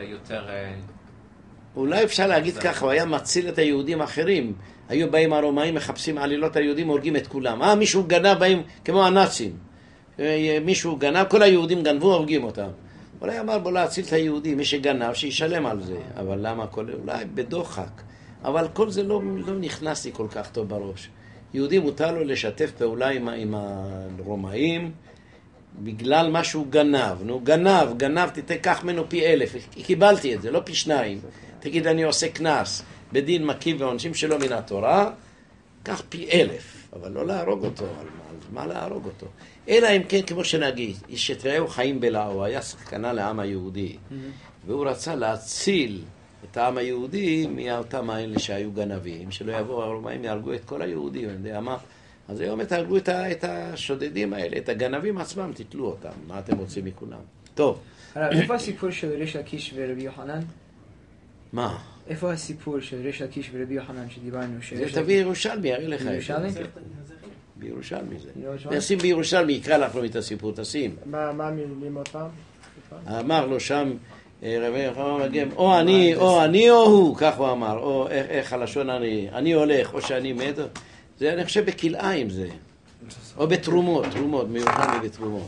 Speaker 1: אולי אפשר להגיד ככה, הוא היה מציל את היהודים האחרים. היו באים הרומאים, מחפשים עלילות היהודים, הורגים את כולם. מישהו גנב, באים כמו הנאצים. מישהו גנב, כל היהודים גנבו, הורגים אותם. אולי אמר בוא להציל את היהודים, מי שגנב, שישלם על זה. אבל למה? אולי בדוחק. אבל כל זה לא נכנס לי כל כך טוב בראש. יהודי מותר לו לשתף פעולה עם הרומאים, בגלל מה שהוא גנב. נו, גנב, תיקח ממנו פי 1,000. קיבלתי את זה, לא פי 2. תגיד, אני עושה כנס בדין מקים ועונשים שלו מן התורה, קח פי 1,000. אבל לא להרוג אותו. מה להרוג אותו? אלא אם כן, כמו שנגיד, איש שתראו חיים בלעו, היה סכנה לעם היהודי. והוא רצה להציל את העם היהודי מאותם האלה שהיו גנבים, שלא יבואו הרומאים, יהרגו את כל היהודים. אני יודע מה? אז היום תהרגו את השודדים האלה, את הגנבים עצמם, תתלו אותם. מה אתם רוצים מכולם? טוב.
Speaker 2: איפה הסיפור של ריש לקיש ורבי יוחנן?
Speaker 1: מה?
Speaker 2: איפה הסיפור של ריש לקיש ורבי יוחנן שדיברנו?
Speaker 1: זה תביא ירושלמי, אראה לך.
Speaker 2: בירושלמי?
Speaker 1: בירושלמי זה. נשים בירושלמי, יקרא לך לו את הסיפור, תשים.
Speaker 8: מה מילים אותם?
Speaker 1: אמר לו שם, רבי יוחנן מגיע, או אני או הוא, כך הוא אמר, או איך הלשון אני הולך, או שאני מת, זה אני חושב בכלאיים זה, או בתרומות, מיוחד בתרומות.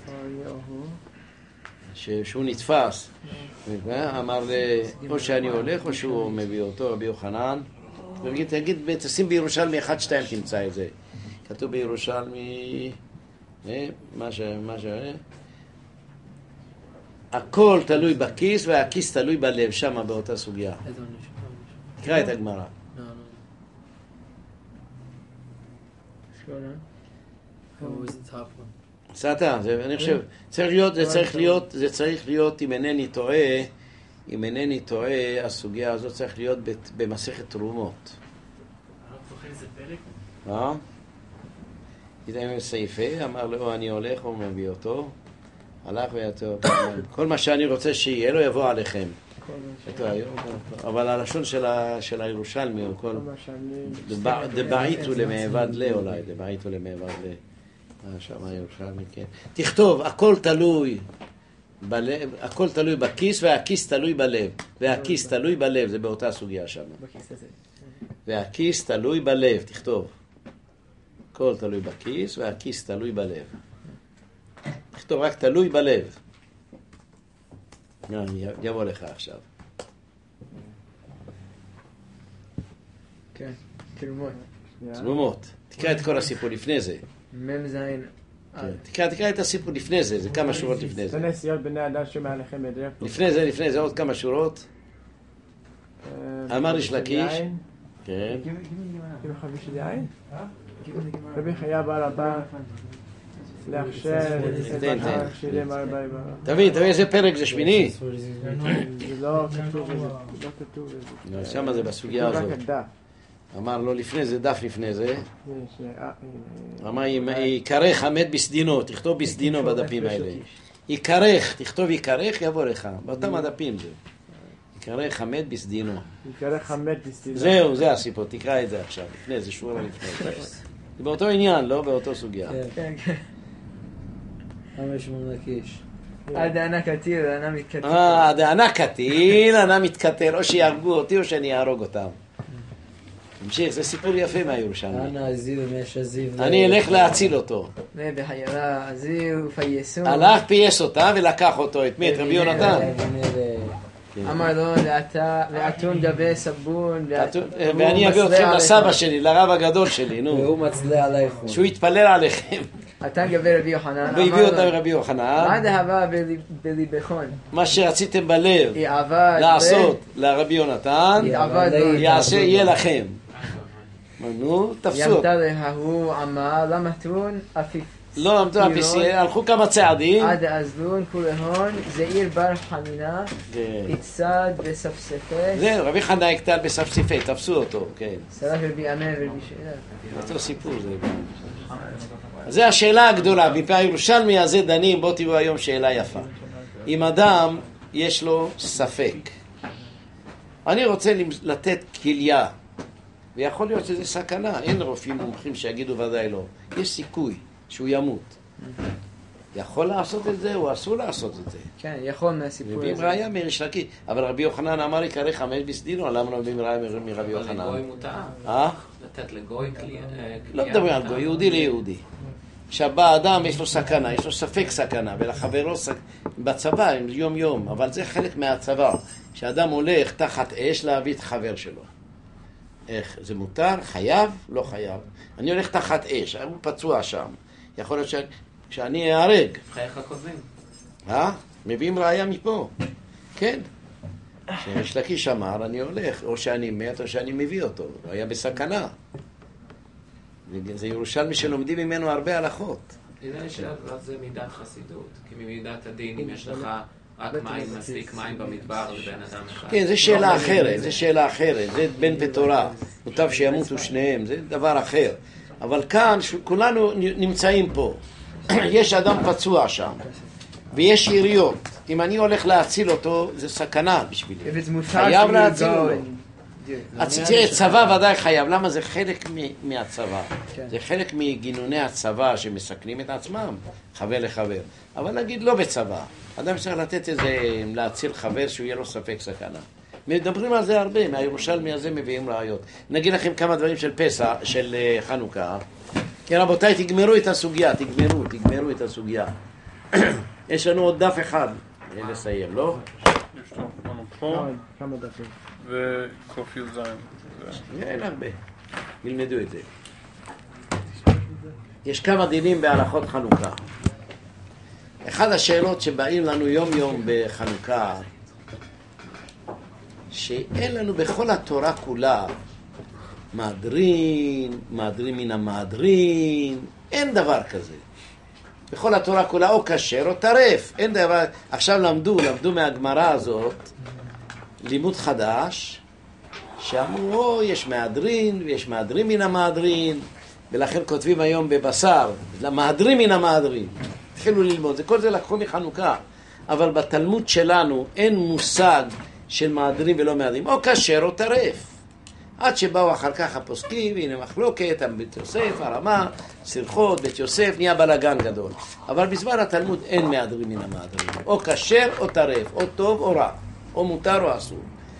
Speaker 1: שהוא נתפס, אמר או שאני הולך או שהוא מביא אותו, רבי יוחנן, תגיד, תשים בירושלמי 1-2 תמצא את זה. כתוב בירושלמי, מה הכל תלוי בכיס והכיס תלוי בלב, שמה באותה סוגיה. תקרא את הגמרא. סעתה, אני חושב, זה צריך להיות, אם אינני טועה, הסוגיה הזאת צריך להיות במסכת תרומות. ידעים סעיפה, אמר לו, אני הולך, הוא מביא אותו, הלך ויתו, כל מה שאני רוצה שיהיה לו יבוא עליכם. אבל הלשון של הירושלמי הוא כל דבעיתו למעבד לה אולי, דבעיתו למעבד לה. שם הירושלמי, כן. תכתוב, הכל תלוי בכיס והכיס תלוי בלב. והכיס תלוי בלב, זה באותה סוגיה שם. והכיס תלוי בלב, תכתוב. הכל תלוי בכיס והכיס תלוי בלב. תכתוב רק תלוי בלב. יבוא לך עכשיו.
Speaker 2: כן, תרומות.
Speaker 1: תרומות. תקרא את כל הסיפור לפני זה.
Speaker 2: ממזין.
Speaker 1: תקרא את הסיפור לפני זה, זה כמה שורות לפני זה.
Speaker 8: זה נסיעות בני אדם שמעליכם בדרך.
Speaker 1: לפני זה עוד כמה שורות. אמר ריש לקיש. כן.
Speaker 8: כאילו חביש יין? רבי חיה בעל הבא.
Speaker 1: תבין, איזה פרק זה שמיני?
Speaker 8: זה לא כתוב.
Speaker 1: שמה זה בסוגיה הזאת. אמר לו לפני זה, דף לפני זה. אמר, יקרך המת בסדינו, תכתוב בסדינו בדפים האלה. יקרך, תכתוב יקרך, יבוא לך. באותם הדפים זה. יקרך המת בסדינו.
Speaker 8: יקרך המת בסדינו.
Speaker 1: זהו, זה הסיפור, תקרא את זה עכשיו. לפני זה, שורה לפני. זה באותו עניין, לא באותו סוגיה.
Speaker 2: כן, כן.
Speaker 4: חמש מונקיש.
Speaker 2: הדענה קטיל, הדענה מתקטל.
Speaker 1: הדענה קטיל, הדענה מתקטל. או שיהרגו אותי או שאני אהרוג אותם. תמשיך, זה סיפור יפה מהירושלמי. אני אלך להציל אותו.
Speaker 2: ובחיירה הזיו פייסו.
Speaker 1: הלך פייס אותה ולקח אותו, את מי? את רבי יונתן.
Speaker 2: אמר לו, ואתון דבי סבון.
Speaker 1: ואני אביא אתכם לסבא שלי, לרב הגדול שלי, נו.
Speaker 4: והוא מצלה עליכם.
Speaker 1: שהוא יתפלל עליכם.
Speaker 2: אתה גבי רבי יוחנן.
Speaker 1: והביא אותה רבי יוחנן.
Speaker 2: מה דהבה בליבכון?
Speaker 1: מה שרציתם בלב לעשות לרבי יונתן, יהיה לכם. נו, תפסו.
Speaker 2: ימתה להוא עמה, למה תרון אפיף.
Speaker 1: לא עמדו אפיסי, הלכו כמה צעדים.
Speaker 2: עד האזלון כולהון, זעיר בר חנינה, יצד בספספי.
Speaker 1: זהו, רבי חננה יקטל בספספי, תפסו אותו, כן.
Speaker 2: סלח רבי אמן ורבי שאלה.
Speaker 1: אותו סיפור זה. זה השאלה הגדולה, מפי הירושלמי הזה דנים, בוא תראו היום שאלה יפה. אם אדם יש לו ספק, אני רוצה לתת כליה, ויכול להיות שזה סכנה, אין רופאים מומחים שיגידו ודאי לא, יש סיכוי שהוא ימות. יכול לעשות את זה או אסור לעשות את זה?
Speaker 2: כן, יכול מהסיפור הזה.
Speaker 1: מביאים ראיה מריש לקיש, אבל רבי יוחנן אמר יקרך המת בסדינו, למה לא מביאים ראיה מרבי יוחנן?
Speaker 7: לגוי מותר? לתת לגוי כליה?
Speaker 1: לא מדברים על גוי, יהודי ליהודי. כשבא אדם יש לו סכנה, יש לו ספק סכנה, ולחברו בצבא יום יום, אבל זה חלק מהצבא. כשאדם הולך תחת אש להביא את חבר שלו. איך? זה מותר? חייב? לא חייב. אני הולך תחת אש, הוא פצוע שם. יכול להיות שאני אהרג.
Speaker 7: חייך כותבים.
Speaker 1: מביאים ראיה מפה. כן. ריש לקיש אמר, אני הולך, או שאני מת או שאני מביא אותו. הוא היה בסכנה. זה ירושלמי שלומדים ממנו הרבה הלכות.
Speaker 7: זה מידת חסידות. כי ממידת הדין, אם יש לך רק מים, מספיק מים במדבר לבן אדם אחד.
Speaker 1: כן, זה שאלה אחרת, זה שאלה אחרת. זה בן ותורה. מוטב שימותו שניהם, זה דבר אחר. אבל כאן, כולנו נמצאים פה. יש אדם פצוע שם, ויש יריות. אם אני הולך להציל אותו, זה סכנה בשבילי. חייב להציל אותו. תראה, צבא ודאי חייב. למה? זה חלק מהצבא. זה חלק מגינוני הצבא שמסכנים את עצמם, חבר לחבר. אבל נגיד לא בצבא. אדם צריך לתת איזה, להציל חבר שהוא יהיה לו ספק סכנה. מדברים על זה הרבה, מהירושלמי הזה מביאים ראיות. נגיד לכם כמה דברים של פסח, של חנוכה. כן, רבותיי, תגמרו את הסוגיה, תגמרו את הסוגיה. יש לנו עוד דף אחד לסיים, לא?
Speaker 5: יש לנו פה,
Speaker 8: כמה דפים.
Speaker 5: וקוף י"ז.
Speaker 1: אין הרבה, ילמדו את זה. יש כמה דינים בהלכות חנוכה. אחד השאלות שבאים לנו יום יום בחנוכה, שאין לנו בכל התורה כולה מהדרין מן המהדרין, אין דבר כזה. בכל התורה כולה או כשר או טרף, אין דבר. עכשיו למדו מהגמרא הזאת לימוד חדש, שאמרו, יש מהדרין ויש מהדרין מן המהדרין, ולכן כותבים היום בבשר, למהדרין מן המהדרין. התחילו ללמוד, כל זה לקחו מחנוכה, אבל בתלמוד שלנו אין מושג של מהדרין ולא מהדרין, או כשר או טרף. עד שבאו אחר כך הפוסקים, הנה מחלוקת, בית יוסף, הרמה, סרחות, בית יוסף, נהיה בלגן גדול. אבל בזמן התלמוד אין מהדרין מן המהדרין, או כשר או טרף, או טוב או רע, או מותר או אסור.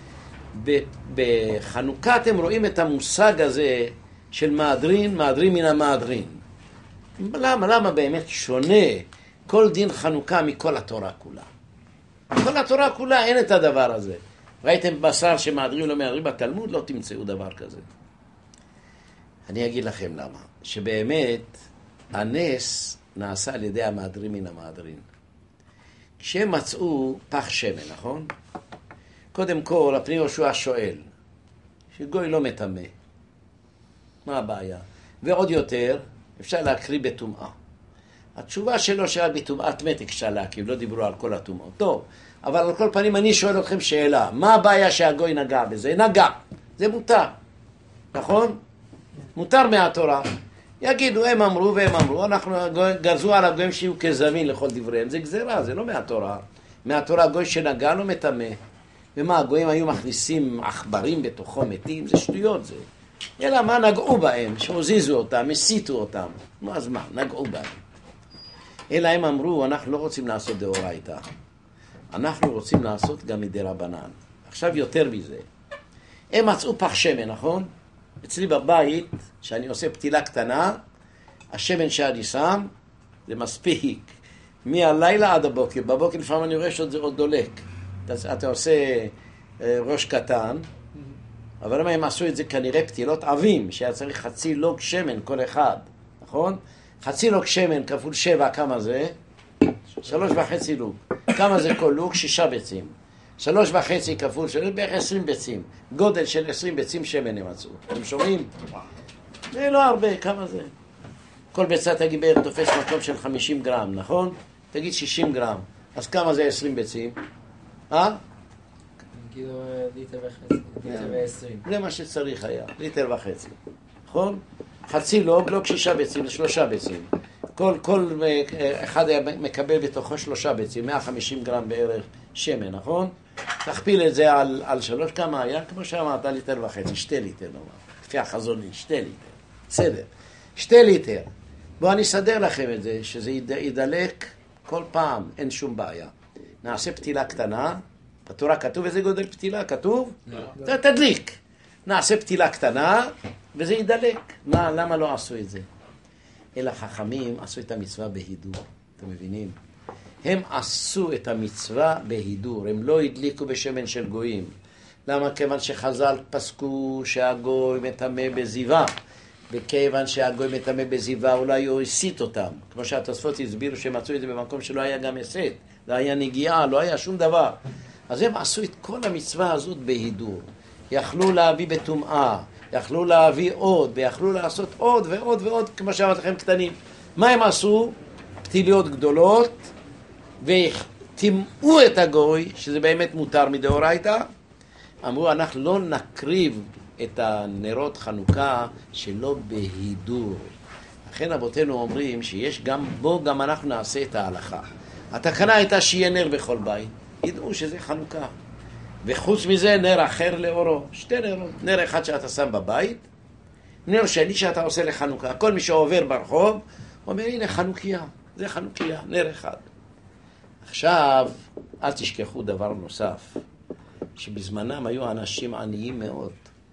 Speaker 1: בחנוכה אתם רואים את המושג הזה של מהדרין מן המהדרין. למה באמת שונה כל דין חנוכה מכל התורה כולה? כל התורה כולה אין את הדבר הזה. ראיתם בשר שמהדרין או לא מהדרין בתלמוד? לא תמצאו דבר כזה. אני אגיד לכם למה. שבאמת הנס נעשה על ידי המהדרין מן המהדרין. כשהם מצאו פח שמן, נכון? קודם כל, הפני יהושע שואל, שגוי לא מטמא. מה הבעיה? ועוד יותר, אפשר להקריא בטומאה. התשובה שלו שרק בטומאת מתק אפשר להקריב, לא דיברו על כל הטומאות. טוב, אבל על כל פנים אני שואל אתכם שאלה, מה הבעיה שהגוי נגע בזה? נגע, זה מותר, נכון? מותר מהתורה. יגידו, הם אמרו והם אמרו, אנחנו גזרו על הגויים שיהיו כזמין לכל דבריהם, זה גזירה, זה לא מהתורה. מהתורה גוי שנגע לא מטמא. ומה, הגויים היו מכניסים עכברים בתוכו מתים? זה שטויות זה. אלא מה, נגעו בהם, שהוזיזו אותם, הסיתו אותם. נו, אז מה, נגעו בהם. אלא הם אמרו, אנחנו לא רוצים לעשות דאורייתא. אנחנו רוצים לעשות גם מדרבנן. עכשיו יותר מזה. הם מצאו פח שמן, נכון? אצלי בבית, שאני עושה פתילה קטנה, השמן שאני שם, זה מספיק. מהלילה עד הבוקר. בבוקר לפעמים אני רואה שזה עוד דולק. אתה עושה ראש קטן, אבל למה הם עשו את זה כנראה פתילות עבים, שהיה צריך חצי לוג שמן כל אחד, נכון? חצי לוג שמן כפול 7, כמה זה? 3.5 לוג. כמה זה כל לוג? 6 ביצים. 3.5 כפול 3, בערך 20 ביצים. גודל של 20 ביצים שמן הם מצאו. אתם שומעים? זה לא הרבה, כמה זה? כל ביצה תגיד בערך תופס מקום של 50 גרם, נכון? תגיד 60 גרם. אז כמה זה 20 ביצים?
Speaker 4: כאילו ליטר וחצי, ליטר ו20.
Speaker 1: זה מה שצריך היה, ליטר וחצי. נכון? חצי לוג, לוג 6 ביצים, 3 ביצים. כל אחד היה מקבל בתוכו 3 ביצים, 150 גרם בערך שמן, נכון? תכפיל את זה על 3, כמה היה? כמו שאמרת, ליטר וחצי, 2 ליטר נאמר. לפי החזוני, 2 ליטר. בסדר. 2 ליטר. בואו אני אסדר לכם את זה, שזה ידלק כל פעם, אין שום בעיה. נעשה פתילה קטנה, בתורה כתוב איזה גודל פתילה, כתוב? לא. תדליק. נעשה פתילה קטנה, וזה ידלק. למה לא עשו את זה? אלא חכמים עשו את המצווה בהידור. אתם מבינים? הם עשו את המצווה בהידור, הם לא הדליקו בשמן של גויים. למה? כיוון שחז"ל פסקו שהגוי מטמא בזיווה, וכיוון שהגוי מטמא בזיווה אולי הוא הסיט אותם. כמו שהתוספות הסבירו שהם מצאו את זה במקום שלא היה גם הסת, לא היה נגיעה, לא היה שום דבר. אז הם עשו את כל המצווה הזאת בהידור. יכלו להביא בטומאה, יכלו להביא עוד, ויכלו לעשות עוד ועוד ועוד, כמו שאמרתי לכם קטנים. מה הם עשו? פתיליות גדולות, ותימאו את הגוי, שזה באמת מותר מדאורייתא. אמרו, אנחנו לא נקריב את הנרות חנוכה שלא בהידור. לכן אבותינו אומרים שיש גם בו גם אנחנו נעשה את ההלכה. התקנה הייתה שיהיה נר בכל בית. ידעו שזה חנוכה. וחוץ מזה נר אחר לאורו. שתי נרות. נר אחד שאתה שם בבית, נר שני שאתה עושה לחנוכה. כל מי שעובר ברחוב, אומר, הנה חנוכיה. זה חנוכיה, נר אחד. עכשיו, אל תשכחו דבר נוסף, שבזמנם היו אנשים עניים מאוד.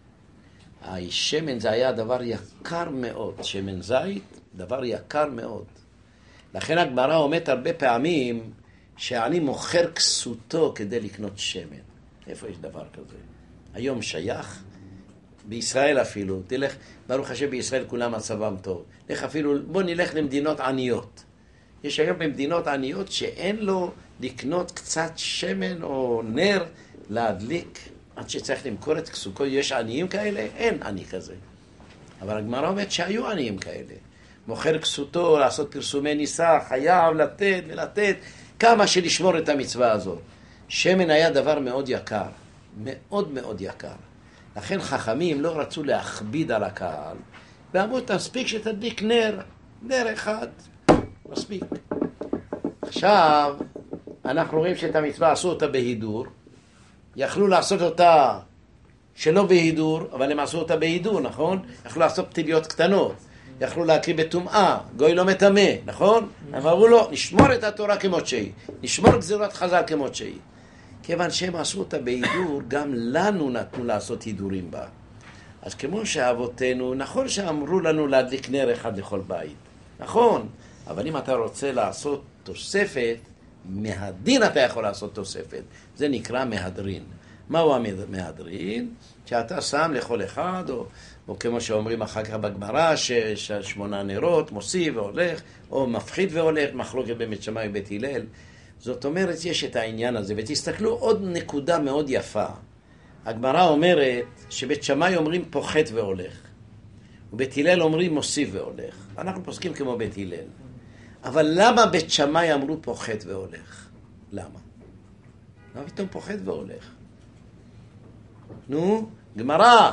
Speaker 1: השמן זה היה דבר יקר מאוד. שמן זית, דבר יקר מאוד. לכן הגמרא אומרת הרבה פעמים, שאני מוכר כסותו כדי לקנות שמן. איפה יש דבר כזה? היום שייך, בישראל אפילו, תלך, ברוך השם בישראל כולם מצבם טוב. לך אפילו, בוא נלך למדינות עניות. יש היום במדינות עניות שאין לו לקנות קצת שמן או נר להדליק, עד שצריך למכור את כסותו. יש עניים כאלה? אין עני כזה. אבל הגמרא אומרת שהיו עניים כאלה. מוכר כסותו, לעשות פרסומי ניסה, חייב לתת ולתת, כמה שלשמור את המצווה הזאת. שמן היה דבר מאוד יקר, מאוד מאוד יקר. לכן חכמים לא רצו להכביד על הקהל, ואמרו, תספיק שתדליק נר אחד, מספיק. עכשיו, אנחנו רואים שאת המצווה עשו אותה בהידור, יכלו לעשות אותה שלא בהידור, אבל הם עשו אותה בהידור, נכון? יכלו לעשות פתיליות קטנות, יכלו להקריב בטומאה, גוי לא מטמא, נכון? הם אמרו לו, נשמור את התורה כמות שהיא, נשמור גזירות חז"ל כמות שהיא. כיוון שהם עשו אותה בהידור, גם לנו נתנו לעשות הידורים בה. אז כמו שאבותינו, נכון שאמרו לנו להדליק נר אחד לכל בית, נכון, אבל אם אתה רוצה לעשות תוספת, מהדין אתה יכול לעשות תוספת, זה נקרא מהדרין. מהו המהדרין? שאתה שם לכל אחד, או כמו שאומרים אחר כך בגמרא, 8 נרות, מוסיף והולך, או מפחית והולך, מחלוקת בבית שמאי ובית הלל. זאת אומרת, יש את העניין הזה, ותסתכלו עוד נקודה מאוד יפה. הגמרא אומרת שבית שמאי אומרים פוחת והולך, ובית הלל אומרים מוסיף והולך. אנחנו פוסקים כמו בית הלל. אבל למה בית שמאי אמרו פוחת והולך? למה? למה פתאום פוחת והולך? נו, גמרא.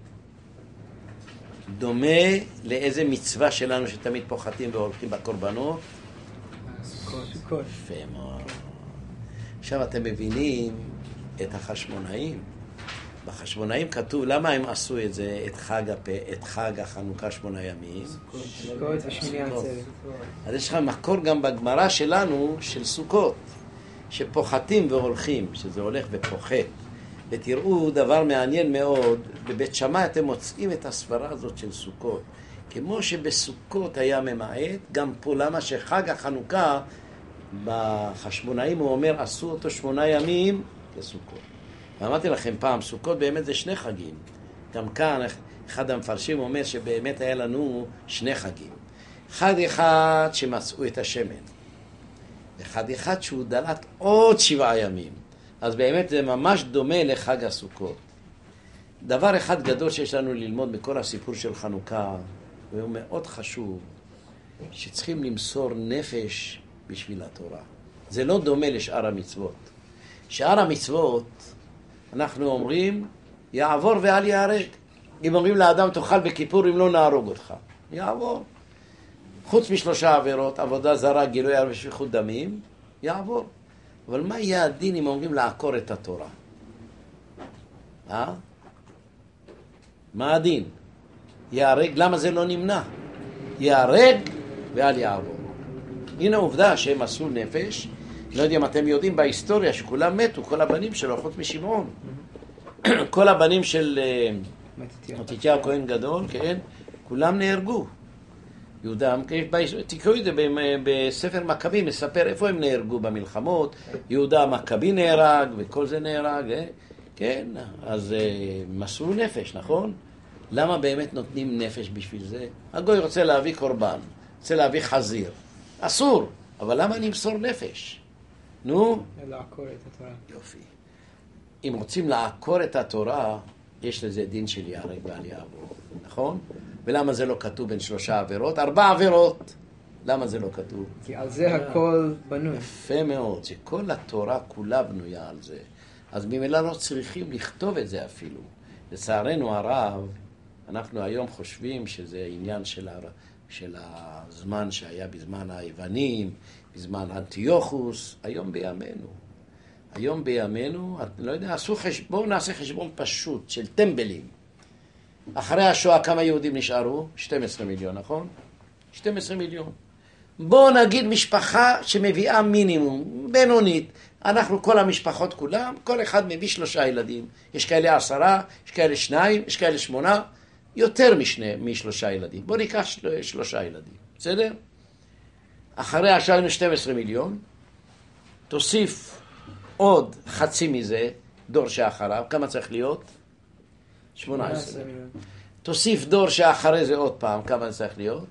Speaker 1: דומה לאיזה מצווה שלנו שתמיד פוחתים והולכים בקורבנות?
Speaker 6: סוכות.
Speaker 1: יפה מאוד. עכשיו אתם מבינים את החשמונאים. בחשמונאים כתוב, למה הם עשו את זה, את חג החנוכה 8 ימים?
Speaker 6: סוכות ושמיני עצרת.
Speaker 1: אז יש לך מקור גם בגמרא שלנו של סוכות, שפוחתים והולכים, שזה הולך ופוחת. ותראו דבר מעניין מאוד, בבית שמאי אתם מוצאים את הסברה הזאת של סוכות. כמו שבסוכות היה ממעט, גם פה למה שחג החנוכה, בחשמונאים הוא אומר, עשו אותו 8 ימים לסוכות. ואמרתי לכם פעם, סוכות באמת זה 2 חגים. גם כאן אחד המפרשים אומר שבאמת היה לנו 2 חגים. חג אחד שמצאו את השמן, וחג אחד שהוא דלת עוד 7 ימים. אז באמת זה ממש דומה לחג הסוכות. דבר אחד גדול שיש לנו ללמוד בכל הסיפור של חנוכה, והוא מאוד חשוב, שצריכים למסור נפש בשביל התורה. זה לא דומה לשאר המצוות. שאר המצוות, אנחנו אומרים, יעבור ואל יהרג. אם אומרים לאדם, תאכל בכיפור, אם לא נהרוג אותך. יעבור. חוץ מ3 עבירות, עבודה זרה, גילוי עריות ושפיכות דמים, יעבור. אבל מה יהיה הדין אם אומרים לעקור את התורה? מה הדין? יהרג, למה זה לא נמנע? יהרג ואל יעבור. הנה עובדה שהם עשו נפש. לא יודע אם אתם יודעים בהיסטוריה שכולם מתו, כל הבנים שלו, חוץ משמעון. כל הבנים של מתתיהו כהן גדול, כן? כולם נהרגו. יהודה, תקראו את זה בספר מכבים, מספר איפה הם נהרגו במלחמות. יהודה המכבי נהרג וכל זה נהרג, כן? אז מסרו נפש, נכון? למה באמת נותנים נפש בשביל זה? הגוי רוצה להביא קורבן, רוצה להביא חזיר. אסור, אבל למה נמסור נפש? נו?
Speaker 6: לעקור את התורה.
Speaker 1: יופי. אם רוצים לעקור את התורה, יש לזה דין של יהרג ואל יעבור, נכון? ולמה זה לא כתוב בין 3 עבירות? 4 עבירות. למה זה לא כתוב?
Speaker 6: כי על זה הכל בנוי.
Speaker 1: יפה מאוד, שכל התורה כולה בנויה על זה. אז ממילא לא צריכים לכתוב את זה אפילו. לצערנו הרב, אנחנו היום חושבים שזה עניין של הזמן שהיה בזמן היוונים, בזמן אנטיוכוס, היום בימינו. היום בימינו, לא יודע, בואו נעשה חשבון פשוט של טמבלים. אחרי השואה כמה יהודים נשארו? 12 מיליון, נכון? 12 מיליון. בואו נגיד משפחה שמביאה מינימום, בינונית. אנחנו כל המשפחות כולם, כל אחד מביא 3 ילדים. יש כאלה 10, יש כאלה 2, יש כאלה 8, יותר מ3 ילדים. בואו ניקח 3 ילדים, בסדר? אחרי השואה היינו 12 מיליון, תוסיף עוד חצי מזה, דור שאחריו, כמה צריך להיות? 18. תוסיף דור שאחרי זה עוד פעם, כמה צריך להיות?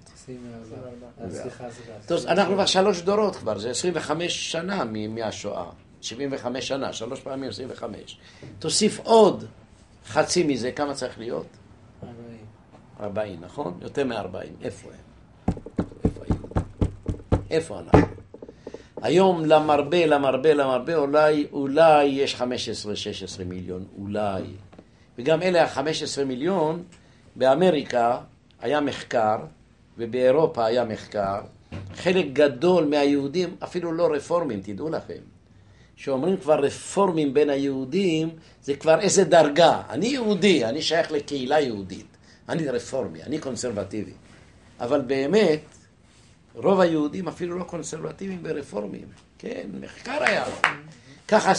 Speaker 1: 24. אנחנו כבר 3 דורות כבר, זה 25 שנה מהשואה, 75 שנה, 3 פעמים 25. תוסיף עוד חצי מזה, כמה צריך להיות? 40, נכון? יותר מ-40. איפה הם? איפה אנחנו? היום למרבה, אולי יש 15-16 מיליון, אולי. וגם אלה ה-15 מיליון, באמריקה היה מחקר, ובאירופה היה מחקר, חלק גדול מהיהודים, אפילו לא רפורמים, תדעו לכם, שאומרים כבר רפורמים בין היהודים, זה כבר איזה דרגה. אני יהודי, אני שייך לקהילה יהודית, אני רפורמי, אני קונסרבטיבי. אבל באמת, רוב היהודים אפילו לא קונסרבטיביים ורפורמים. כן, מחקר היה. ככה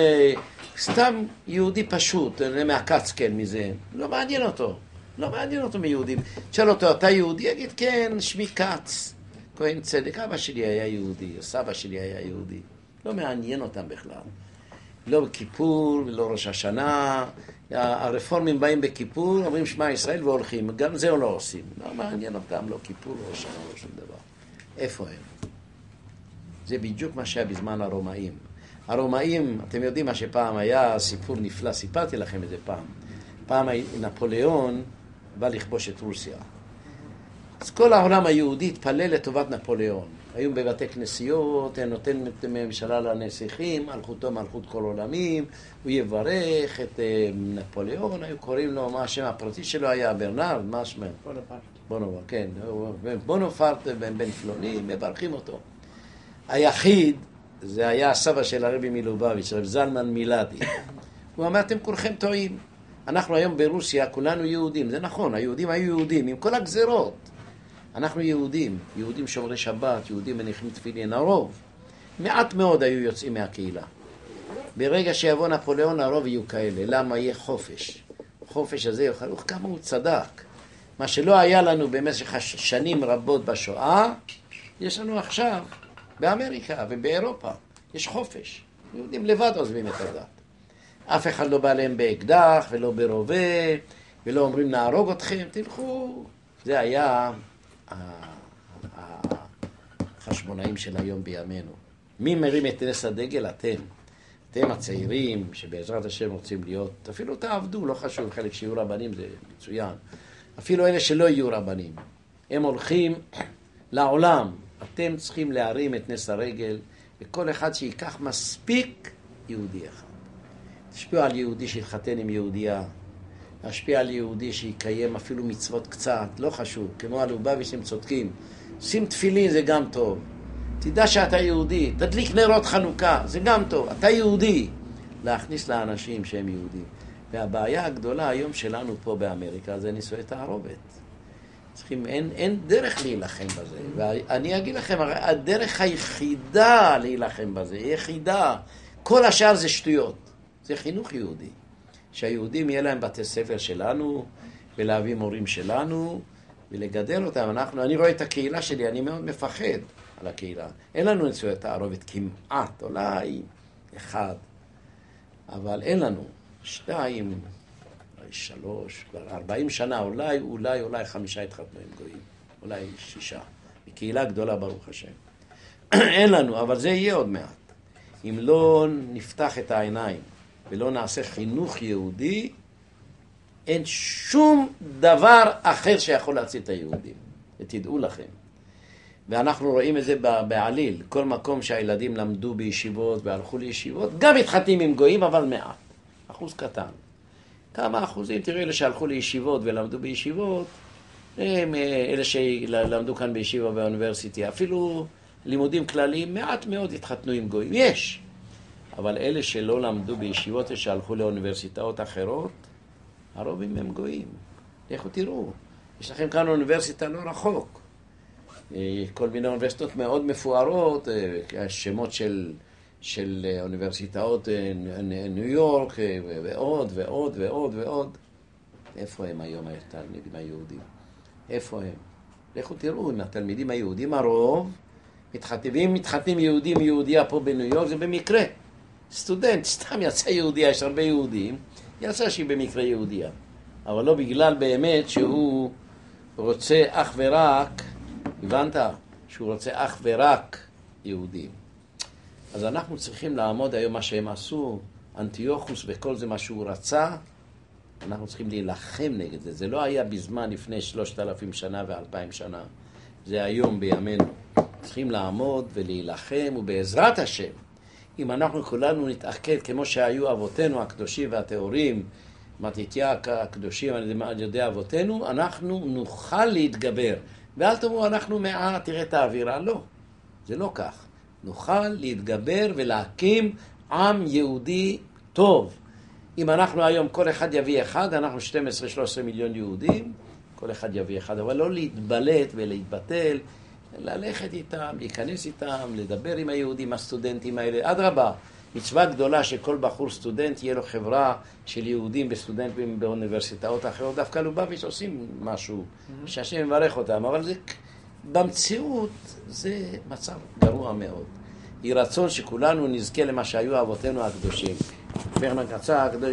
Speaker 1: סתם יהודי פשוט, מהקץ כן מזה. לא מעניין אותו. לא מעניין אותו מיהודים. תשאל אותו, אתה יהודי? יגיד, כן, שמי קץ. כהן צדק, אבא שלי היה יהודי, סבא שלי היה יהודי. לא מעניין אותם בכלל. לא בכיפור, לא ראש השנה. הרפורמים באים בכיפור, אומרים שמע ישראל והולכים. גם זה לא עושים. לא מעניין אותם, לא כיפור, לא ראש השנה, לא שום דבר. איפה הם? זה בדיוק מה שהיה בזמן הרומאים. הרומאים, אתם יודעים מה שפעם היה סיפור נפלא, סיפרתי לכם את זה פעם. פעם נפוליאון בא לכבוש את רוסיה. אז כל העולם היהודי התפלל לטובת נפוליאון. היו בבתי כנסיות, נותן ממשלה לנסיכים, מלכות כל עולמים, הוא יברך את נפוליאון, היו קוראים לו, מה השם הפרטי שלו היה? ברנרד, מה השם? בונופרט, כן, בונופרט בן פלוני, מברכים אותו. היחיד, זה היה הסבא של הרבי מלובביץ', רב זלמן מילדי. הוא אמר, אתם כולכם טועים. אנחנו היום ברוסיה, כולנו יהודים. זה נכון, היהודים היו יהודים, עם כל הגזרות. אנחנו יהודים, יהודים שומרי שבת, יהודים מניחים תפילין, הרוב. מעט מאוד היו יוצאים מהקהילה. ברגע שיבוא נפוליאון, הרוב יהיו כאלה. למה? יהיה חופש. חופש הזה יוכל, כמה הוא צדק. מה שלא היה לנו במשך שנים רבות בשואה, יש לנו עכשיו באמריקה ובאירופה. יש חופש. יהודים לבד עוזבים את הדת. אף אחד לא בא להם באקדח ולא ברובה, ולא אומרים נהרוג אתכם, תלכו. זה היה החשמונאים של היום בימינו. מי מרים את נס הדגל? אתם הצעירים שבעזרת השם רוצים להיות, אפילו תעבדו, לא חשוב, חלק שיהיו רבנים זה מצוין. אפילו אלה שלא יהיו רבנים. הם הולכים לעולם. אתם צריכים להרים את נס הרגל, וכל אחד שיקח מספיק יהודי אחד. תשפיעו על יהודי שיתחתן עם יהודייה, להשפיע על יהודי שיקיים אפילו מצוות קצת, לא חשוב, כמו הלובביץ' הם צודקים. שים תפילין זה גם טוב. תדע שאתה יהודי, תדליק נרות חנוכה, זה גם טוב, אתה יהודי. להכניס לאנשים שהם יהודים. והבעיה הגדולה היום שלנו פה באמריקה זה נישואי תערובת. צריכים, אין דרך להילחם בזה. ואני אגיד לכם, הדרך היחידה להילחם בזה, יחידה. כל השאר זה שטויות. זה חינוך יהודי. שהיהודים יהיה להם בתי ספר שלנו, ולהביא מורים שלנו, ולגדל אותם. אני רואה את הקהילה שלי, אני מאוד מפחד על הקהילה. אין לנו נישואי תערובת כמעט, אולי 1. אבל אין לנו 2, אולי 3, כבר 40 שנה, אולי 5 התחתנו עם גויים, אולי 6. מקהילה גדולה ברוך השם. אין לנו, אבל זה יהיה עוד מעט. אם לא נפתח את העיניים ולא נעשה חינוך יהודי, אין שום דבר אחר שיכול להציל את היהודים. ותדעו לכם. ואנחנו רואים את זה בעליל. כל מקום שהילדים למדו בישיבות והלכו לישיבות, גם התחתנים עם גויים, אבל מעט. אחוז קטן. כמה אחוזים? תראו, אלה שהלכו לישיבות ולמדו בישיבות, הם אלה שלמדו כאן בישיבה באוניברסיטי, אפילו לימודים כלליים, מעט מאוד התחתנו עם גויים. יש. אבל אלה שלא למדו בישיבות ושהלכו לאוניברסיטאות אחרות, הרבים הם גויים. לכו תראו, יש לכם כאן אוניברסיטה לא רחוק. כל מיני אוניברסיטאות מאוד מפוארות, שמות של אוניברסיטאות ניו יורק ועוד ועוד ועוד ועוד. איפה הם היום התלמידים היהודים? איפה הם? לכו תראו, עם התלמידים היהודים הרוב מתחתנים יהודים יהודיה פה בניו יורק, זה במקרה. סטודנט, סתם יצא יהודיה, יש הרבה יהודים, יצא שהיא במקרה יהודיה. אבל לא בגלל באמת שהוא רוצה אך ורק, הבנת? שהוא רוצה אך ורק יהודים. אז אנחנו צריכים לעמוד היום מה שהם עשו, אנטיוכוס וכל זה מה שהוא רצה, אנחנו צריכים להילחם נגד זה. זה לא היה בזמן לפני 3,000 שנה ו2,000 שנה. זה היום בימינו. צריכים לעמוד ולהילחם, ובעזרת השם, אם אנחנו כולנו נתאחד כמו שהיו אבותינו הקדושים והטהורים, מתתיה הקדושים על ידי אבותינו, אנחנו נוכל להתגבר. ואל תאמרו, אנחנו מעט, תראה את האווירה. לא, זה לא כך. נוכל להתגבר ולהקים עם יהודי טוב. אם אנחנו היום כל אחד יביא אחד, אנחנו 12-13 מיליון יהודים, כל אחד יביא אחד, אבל לא להתבלט ולהתבטל, ללכת איתם, להיכנס איתם, לדבר עם היהודים, הסטודנטים האלה. אדרבה, מצווה גדולה שכל בחור סטודנט יהיה לו חברה של יהודים בסטודנטים באוניברסיטאות אחרות. דווקא לובביץ' עושים משהו שהשם מברך אותם, אבל זה, במציאות זה מצב גרוע מאוד. יהי רצון שכולנו נזכה למה שהיו אבותינו הקדושים. פרנק קצר, הקדוש